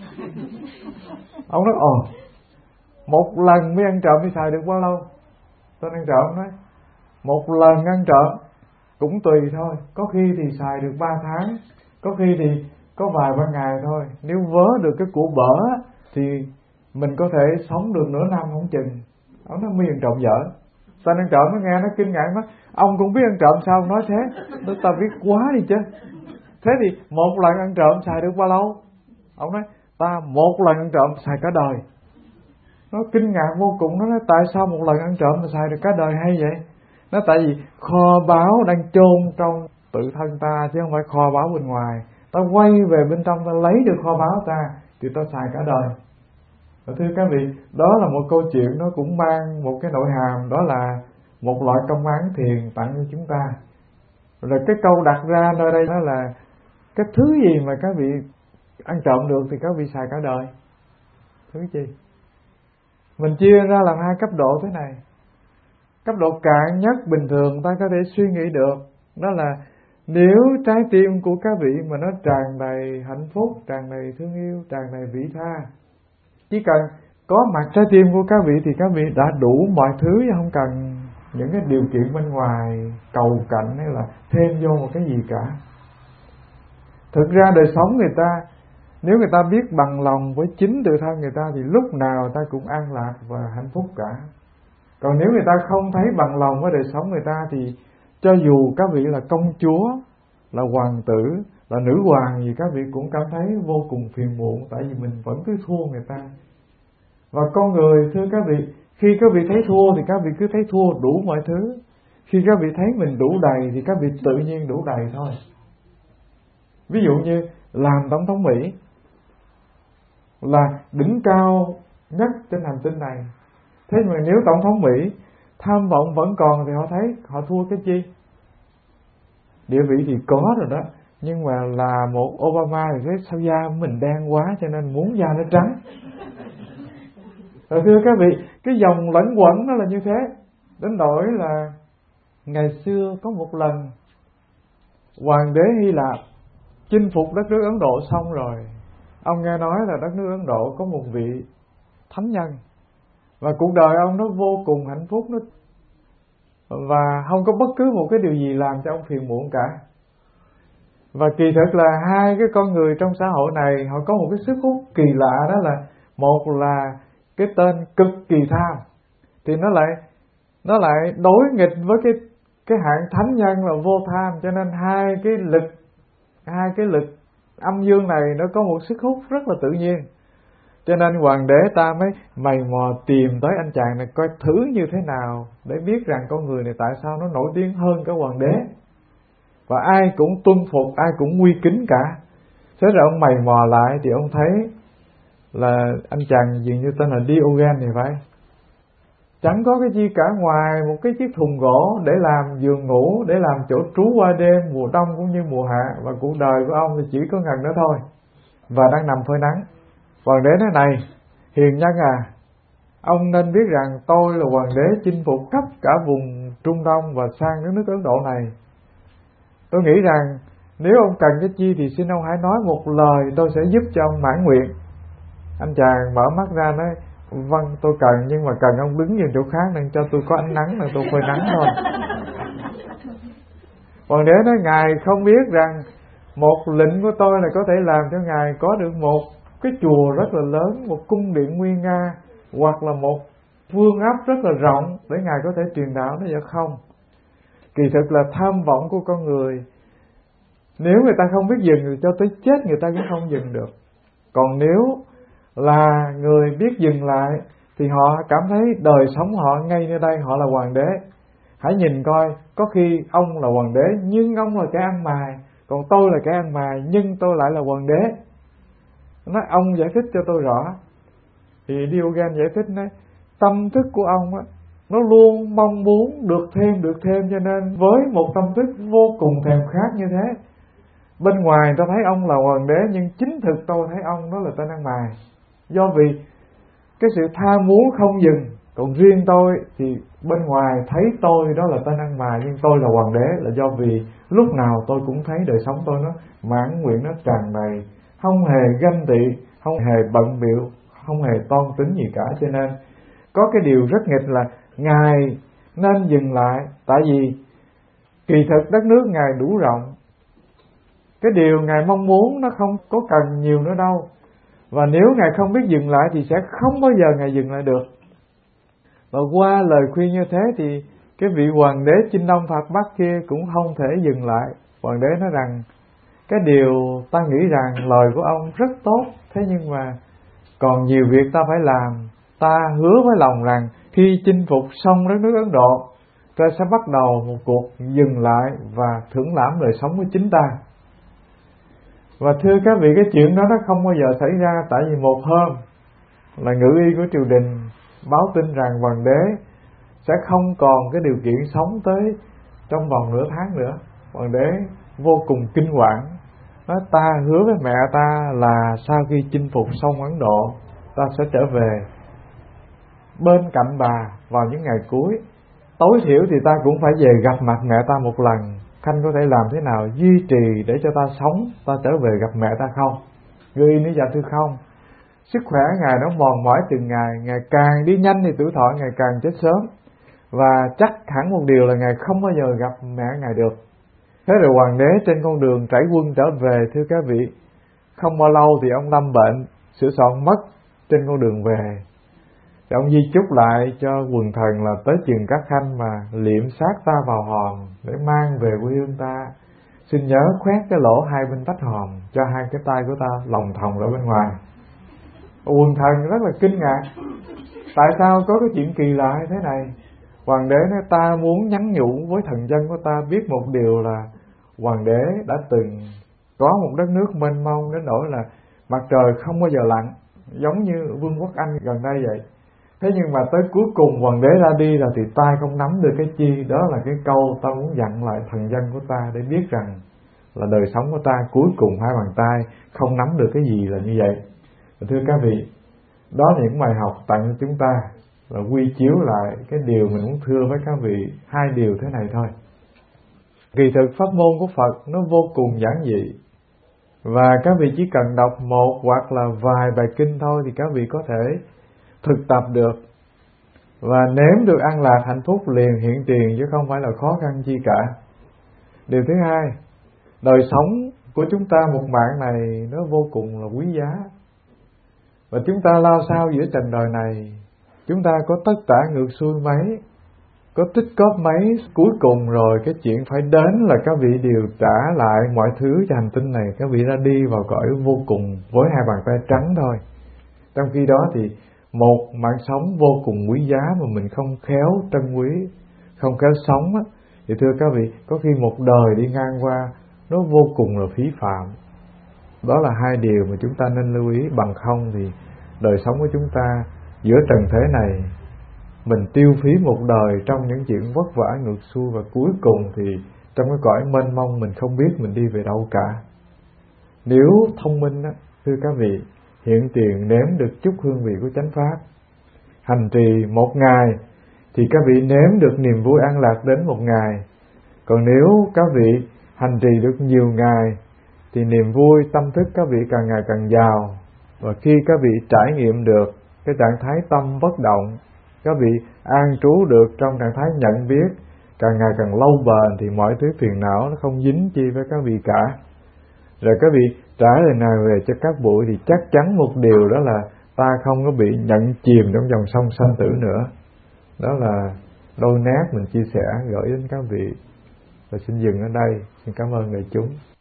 Ông nói ồ, một lần mới ăn trộm thì xài được bao lâu? Tên ăn trộm nói một lần ăn trộm cũng tùy thôi, có khi thì xài được ba tháng, có khi thì có vài ba ngày thôi. Nếu vớ được cái của bở thì mình có thể sống được nửa năm không chừng. Ông nói mi ăn trộm dở. Tên ăn trộm nó nghe nó kinh ngạc, nó ông cũng biết ăn trộm sao ông nói thế? Nó ta biết quá đi chứ. Thế thì một lần ăn trộm xài được bao lâu? Ông nói ta một lần ăn trộm xài cả đời. Nó kinh ngạc vô cùng, nó nói tại sao một lần ăn trộm mà xài được cả đời hay vậy? Nó tại vì kho báu đang chôn trong tự thân ta chứ không phải kho báu bên ngoài. Ta quay về bên trong ta lấy được kho báu ta thì ta xài cả đời. Và thưa các vị, đó là một câu chuyện, nó cũng mang một cái nội hàm, đó là một loại công án thiền tặng cho chúng ta. Rồi cái câu đặt ra nơi đây đó là cái thứ gì mà các vị ăn trộm được thì các vị xài cả đời. Thứ gì? Mình chia ra làm hai cấp độ thế này. Cấp độ cạn nhất bình thường ta có thể suy nghĩ được, đó là nếu trái tim của các vị mà nó tràn đầy hạnh phúc, tràn đầy thương yêu, tràn đầy vị tha, chỉ cần có mặt trái tim của các vị thì các vị đã đủ mọi thứ, chứ không cần những cái điều kiện bên ngoài cầu cạnh hay là thêm vô một cái gì cả. Thực ra đời sống người ta, nếu người ta biết bằng lòng với chính tự thân người ta thì lúc nào người ta cũng an lạc và hạnh phúc cả. Còn nếu người ta không thấy bằng lòng với đời sống người ta thì cho dù các vị là công chúa, là hoàng tử, là nữ hoàng gì, các vị cũng cảm thấy vô cùng phiền muộn, tại vì mình vẫn cứ thua người ta. Và con người, thưa các vị, khi các vị thấy thua thì các vị cứ thấy thua đủ mọi thứ. Khi các vị thấy mình đủ đầy thì các vị tự nhiên đủ đầy thôi. Ví dụ như làm tổng thống Mỹ là đỉnh cao nhất trên hành tinh này. Thế mà nếu tổng thống Mỹ tham vọng vẫn còn thì họ thấy họ thua cái chi? Địa vị thì có rồi đó, nhưng mà là một Obama thì thấy sao da mình đen quá cho nên muốn da nó trắng. Rồi thưa các vị, cái dòng lẫn quẩn nó là như thế. Đến nỗi là ngày xưa có một lần hoàng đế Hy Lạp chinh phục đất nước Ấn Độ xong rồi, ông nghe nói là đất nước Ấn Độ có một vị thánh nhân và cuộc đời ông nó vô cùng hạnh phúc, nó và không có bất cứ một cái điều gì làm cho ông phiền muộn cả. Và kỳ thực là hai cái con người trong xã hội này họ có một cái sức hút kỳ lạ, đó là một là cái tên cực kỳ tham thì nó lại nó lại đối nghịch với cái cái hạng thánh nhân là vô tham, cho nên hai cái lực hai cái lực âm dương này nó có một sức hút rất là tự nhiên. Cho nên hoàng đế ta mới mày mò tìm tới anh chàng này coi thử như thế nào để biết rằng con người này tại sao nó nổi tiếng hơn cả hoàng đế. Và ai cũng tuân phục, ai cũng quy kính cả. Thế rồi ông mày mò lại thì ông thấy là anh chàng dường như tên là Diogen thì phải, chẳng có cái gì cả ngoài một cái chiếc thùng gỗ để làm giường ngủ, để làm chỗ trú qua đêm mùa đông cũng như mùa hạ. Và cuộc đời của ông thì chỉ có ngần đó thôi, và đang nằm phơi nắng. Hoàng đế nói này, hiền nhân à, ông nên biết rằng tôi là hoàng đế chinh phục khắp cả vùng Trung Đông và sang nước nước Ấn Độ này. Tôi nghĩ rằng nếu ông cần cái chi thì xin ông hãy nói một lời, tôi sẽ giúp cho ông mãn nguyện. Anh chàng mở mắt ra nói, vâng tôi cần, nhưng mà cần ông đứng về chỗ khác nên cho tôi có ánh nắng, là tôi phơi nắng thôi. Hoàng đế nói, ngài không biết rằng một lệnh của tôi là có thể làm cho ngài có được một cái chùa rất là lớn, một cung điện nguy nga, hoặc là một vương ấp rất là rộng để ngài có thể truyền đạo. Nó dạ không. Kỳ thực là tham vọng của con người, nếu người ta không biết dừng thì cho tới chết người ta cũng không dừng được. Còn nếu là người biết dừng lại thì họ cảm thấy đời sống họ ngay nơi đây, họ là hoàng đế. Hãy nhìn coi, có khi ông là hoàng đế nhưng ông là kẻ ăn mày, còn tôi là kẻ ăn mày nhưng tôi lại là hoàng đế. Nói ông giải thích cho tôi rõ. Thì Diogen giải thích nói, tâm thức của ông á, nó luôn mong muốn được thêm, được thêm, cho nên với một tâm thức vô cùng thèm khát như thế, bên ngoài tôi thấy ông là hoàng đế nhưng chính thực tôi thấy ông đó là tên ăn mày. Do vì cái sự tham muốn không dừng. Còn riêng tôi thì bên ngoài thấy tôi đó là tên ăn mày nhưng tôi là hoàng đế, là do vì lúc nào tôi cũng thấy đời sống tôi nó mãn nguyện, nó tràn đầy, không hề ganh tị, không hề bận bịu, không hề toan tính gì cả. Cho nên có cái điều rất nghịch là Ngài nên dừng lại, tại vì kỳ thực đất nước Ngài đủ rộng, cái điều Ngài mong muốn nó không có cần nhiều nữa đâu. Và nếu Ngài không biết dừng lại thì sẽ không bao giờ Ngài dừng lại được. Và qua lời khuyên như thế thì cái vị hoàng đế Chinh Đông Phạt Bắc kia cũng không thể dừng lại. Hoàng đế nói rằng, cái điều ta nghĩ rằng lời của ông rất tốt, thế nhưng mà còn nhiều việc ta phải làm. Ta hứa với lòng rằng khi chinh phục xong đất nước Ấn Độ, ta sẽ bắt đầu một cuộc dừng lại và thưởng lãm đời sống của chính ta. Và thưa các vị, cái chuyện đó nó không bao giờ xảy ra, tại vì một hôm là ngự y của triều đình báo tin rằng hoàng đế sẽ không còn cái điều kiện sống tới trong vòng nửa tháng nữa. Hoàng đế vô cùng kinh hoàng, nói ta hứa với mẹ ta là sau khi chinh phục xong Ấn Độ, ta sẽ trở về bên cạnh bà vào những ngày cuối. Tối thiểu thì ta cũng phải về gặp mặt mẹ ta một lần. Khanh có thể làm thế nào duy trì để cho ta sống, ta trở về gặp mẹ ta không? Ghi nói dạ thưa không. Sức khỏe Ngài nó mòn mỏi từng ngày, Ngài càng đi nhanh thì tuổi thọ Ngài càng chết sớm. Và chắc hẳn một điều là Ngài không bao giờ gặp mẹ Ngài được. Thế rồi hoàng đế trên con đường trải quân trở về, thưa các vị, không bao lâu thì ông lâm bệnh, sửa soạn mất trên con đường về. Thì ông di chúc lại cho quần thần là tới chừng các khanh mà liệm xác ta vào hòm để mang về quê hương ta. Xin nhớ khoét cái lỗ hai bên tách hòm cho hai cái tay của ta lòng thòng ở bên ngoài. Quần thần rất là kinh ngạc. Tại sao có cái chuyện kỳ lạ thế này? Hoàng đế nói ta muốn nhắn nhủ với thần dân của ta biết một điều là hoàng đế đã từng có một đất nước mênh mông đến nỗi là mặt trời không bao giờ lặn, giống như Vương quốc Anh gần đây vậy. Thế nhưng mà tới cuối cùng hoàng đế ra đi rồi thì ta không nắm được cái chi. Đó là cái câu ta muốn dặn lại thần dân của ta để biết rằng là đời sống của ta cuối cùng hai bàn tay không nắm được cái gì là như vậy. Và thưa các vị, đó là những bài học tặng cho chúng ta, là quy chiếu lại cái điều mình muốn thưa với các vị, hai điều thế này thôi. Kỳ thực pháp môn của Phật nó vô cùng giản dị, và các vị chỉ cần đọc một hoặc là vài bài kinh thôi thì các vị có thể thực tập được và nếm được an lạc hạnh phúc liền hiện tiền, chứ không phải là khó khăn chi cả. Điều thứ hai, đời sống của chúng ta một mạng này nó vô cùng là quý giá, và chúng ta lao sao giữa trần đời này, chúng ta có tất cả ngược xuôi mấy, có tích cóp mấy, cuối cùng rồi cái chuyện phải đến là các vị đều trả lại mọi thứ cho hành tinh này. Các vị ra đi vào cõi vô cùng với hai bàn tay trắng thôi. Trong khi đó thì một mạng sống vô cùng quý giá mà mình không khéo trân quý, không khéo sống á, thì thưa các vị, có khi một đời đi ngang qua nó vô cùng là phí phạm. Đó là hai điều mà chúng ta nên lưu ý, bằng không thì đời sống của chúng ta giữa trần thế này mình tiêu phí một đời trong những chuyện vất vả ngược xuôi, và cuối cùng thì trong cái cõi mênh mông mình không biết mình đi về đâu cả. Nếu thông minh á, thưa các vị, hiện tiền nếm được chút hương vị của chánh pháp, hành trì một ngày thì các vị nếm được niềm vui an lạc đến một ngày. Còn nếu các vị hành trì được nhiều ngày thì niềm vui tâm thức các vị càng ngày càng giàu, và khi các vị trải nghiệm được cái trạng thái tâm bất động, các vị an trú được trong trạng thái nhận biết càng ngày càng lâu bền, thì mọi thứ phiền não nó không dính chi với các vị cả. Rồi các vị trả lời nào về cho các bụi thì chắc chắn một điều, đó là ta không có bị nhận chìm trong dòng sông sanh tử nữa. Đó là đôi nét mình chia sẻ gửi đến các vị, và xin dừng ở đây. Xin cảm ơn đại chúng.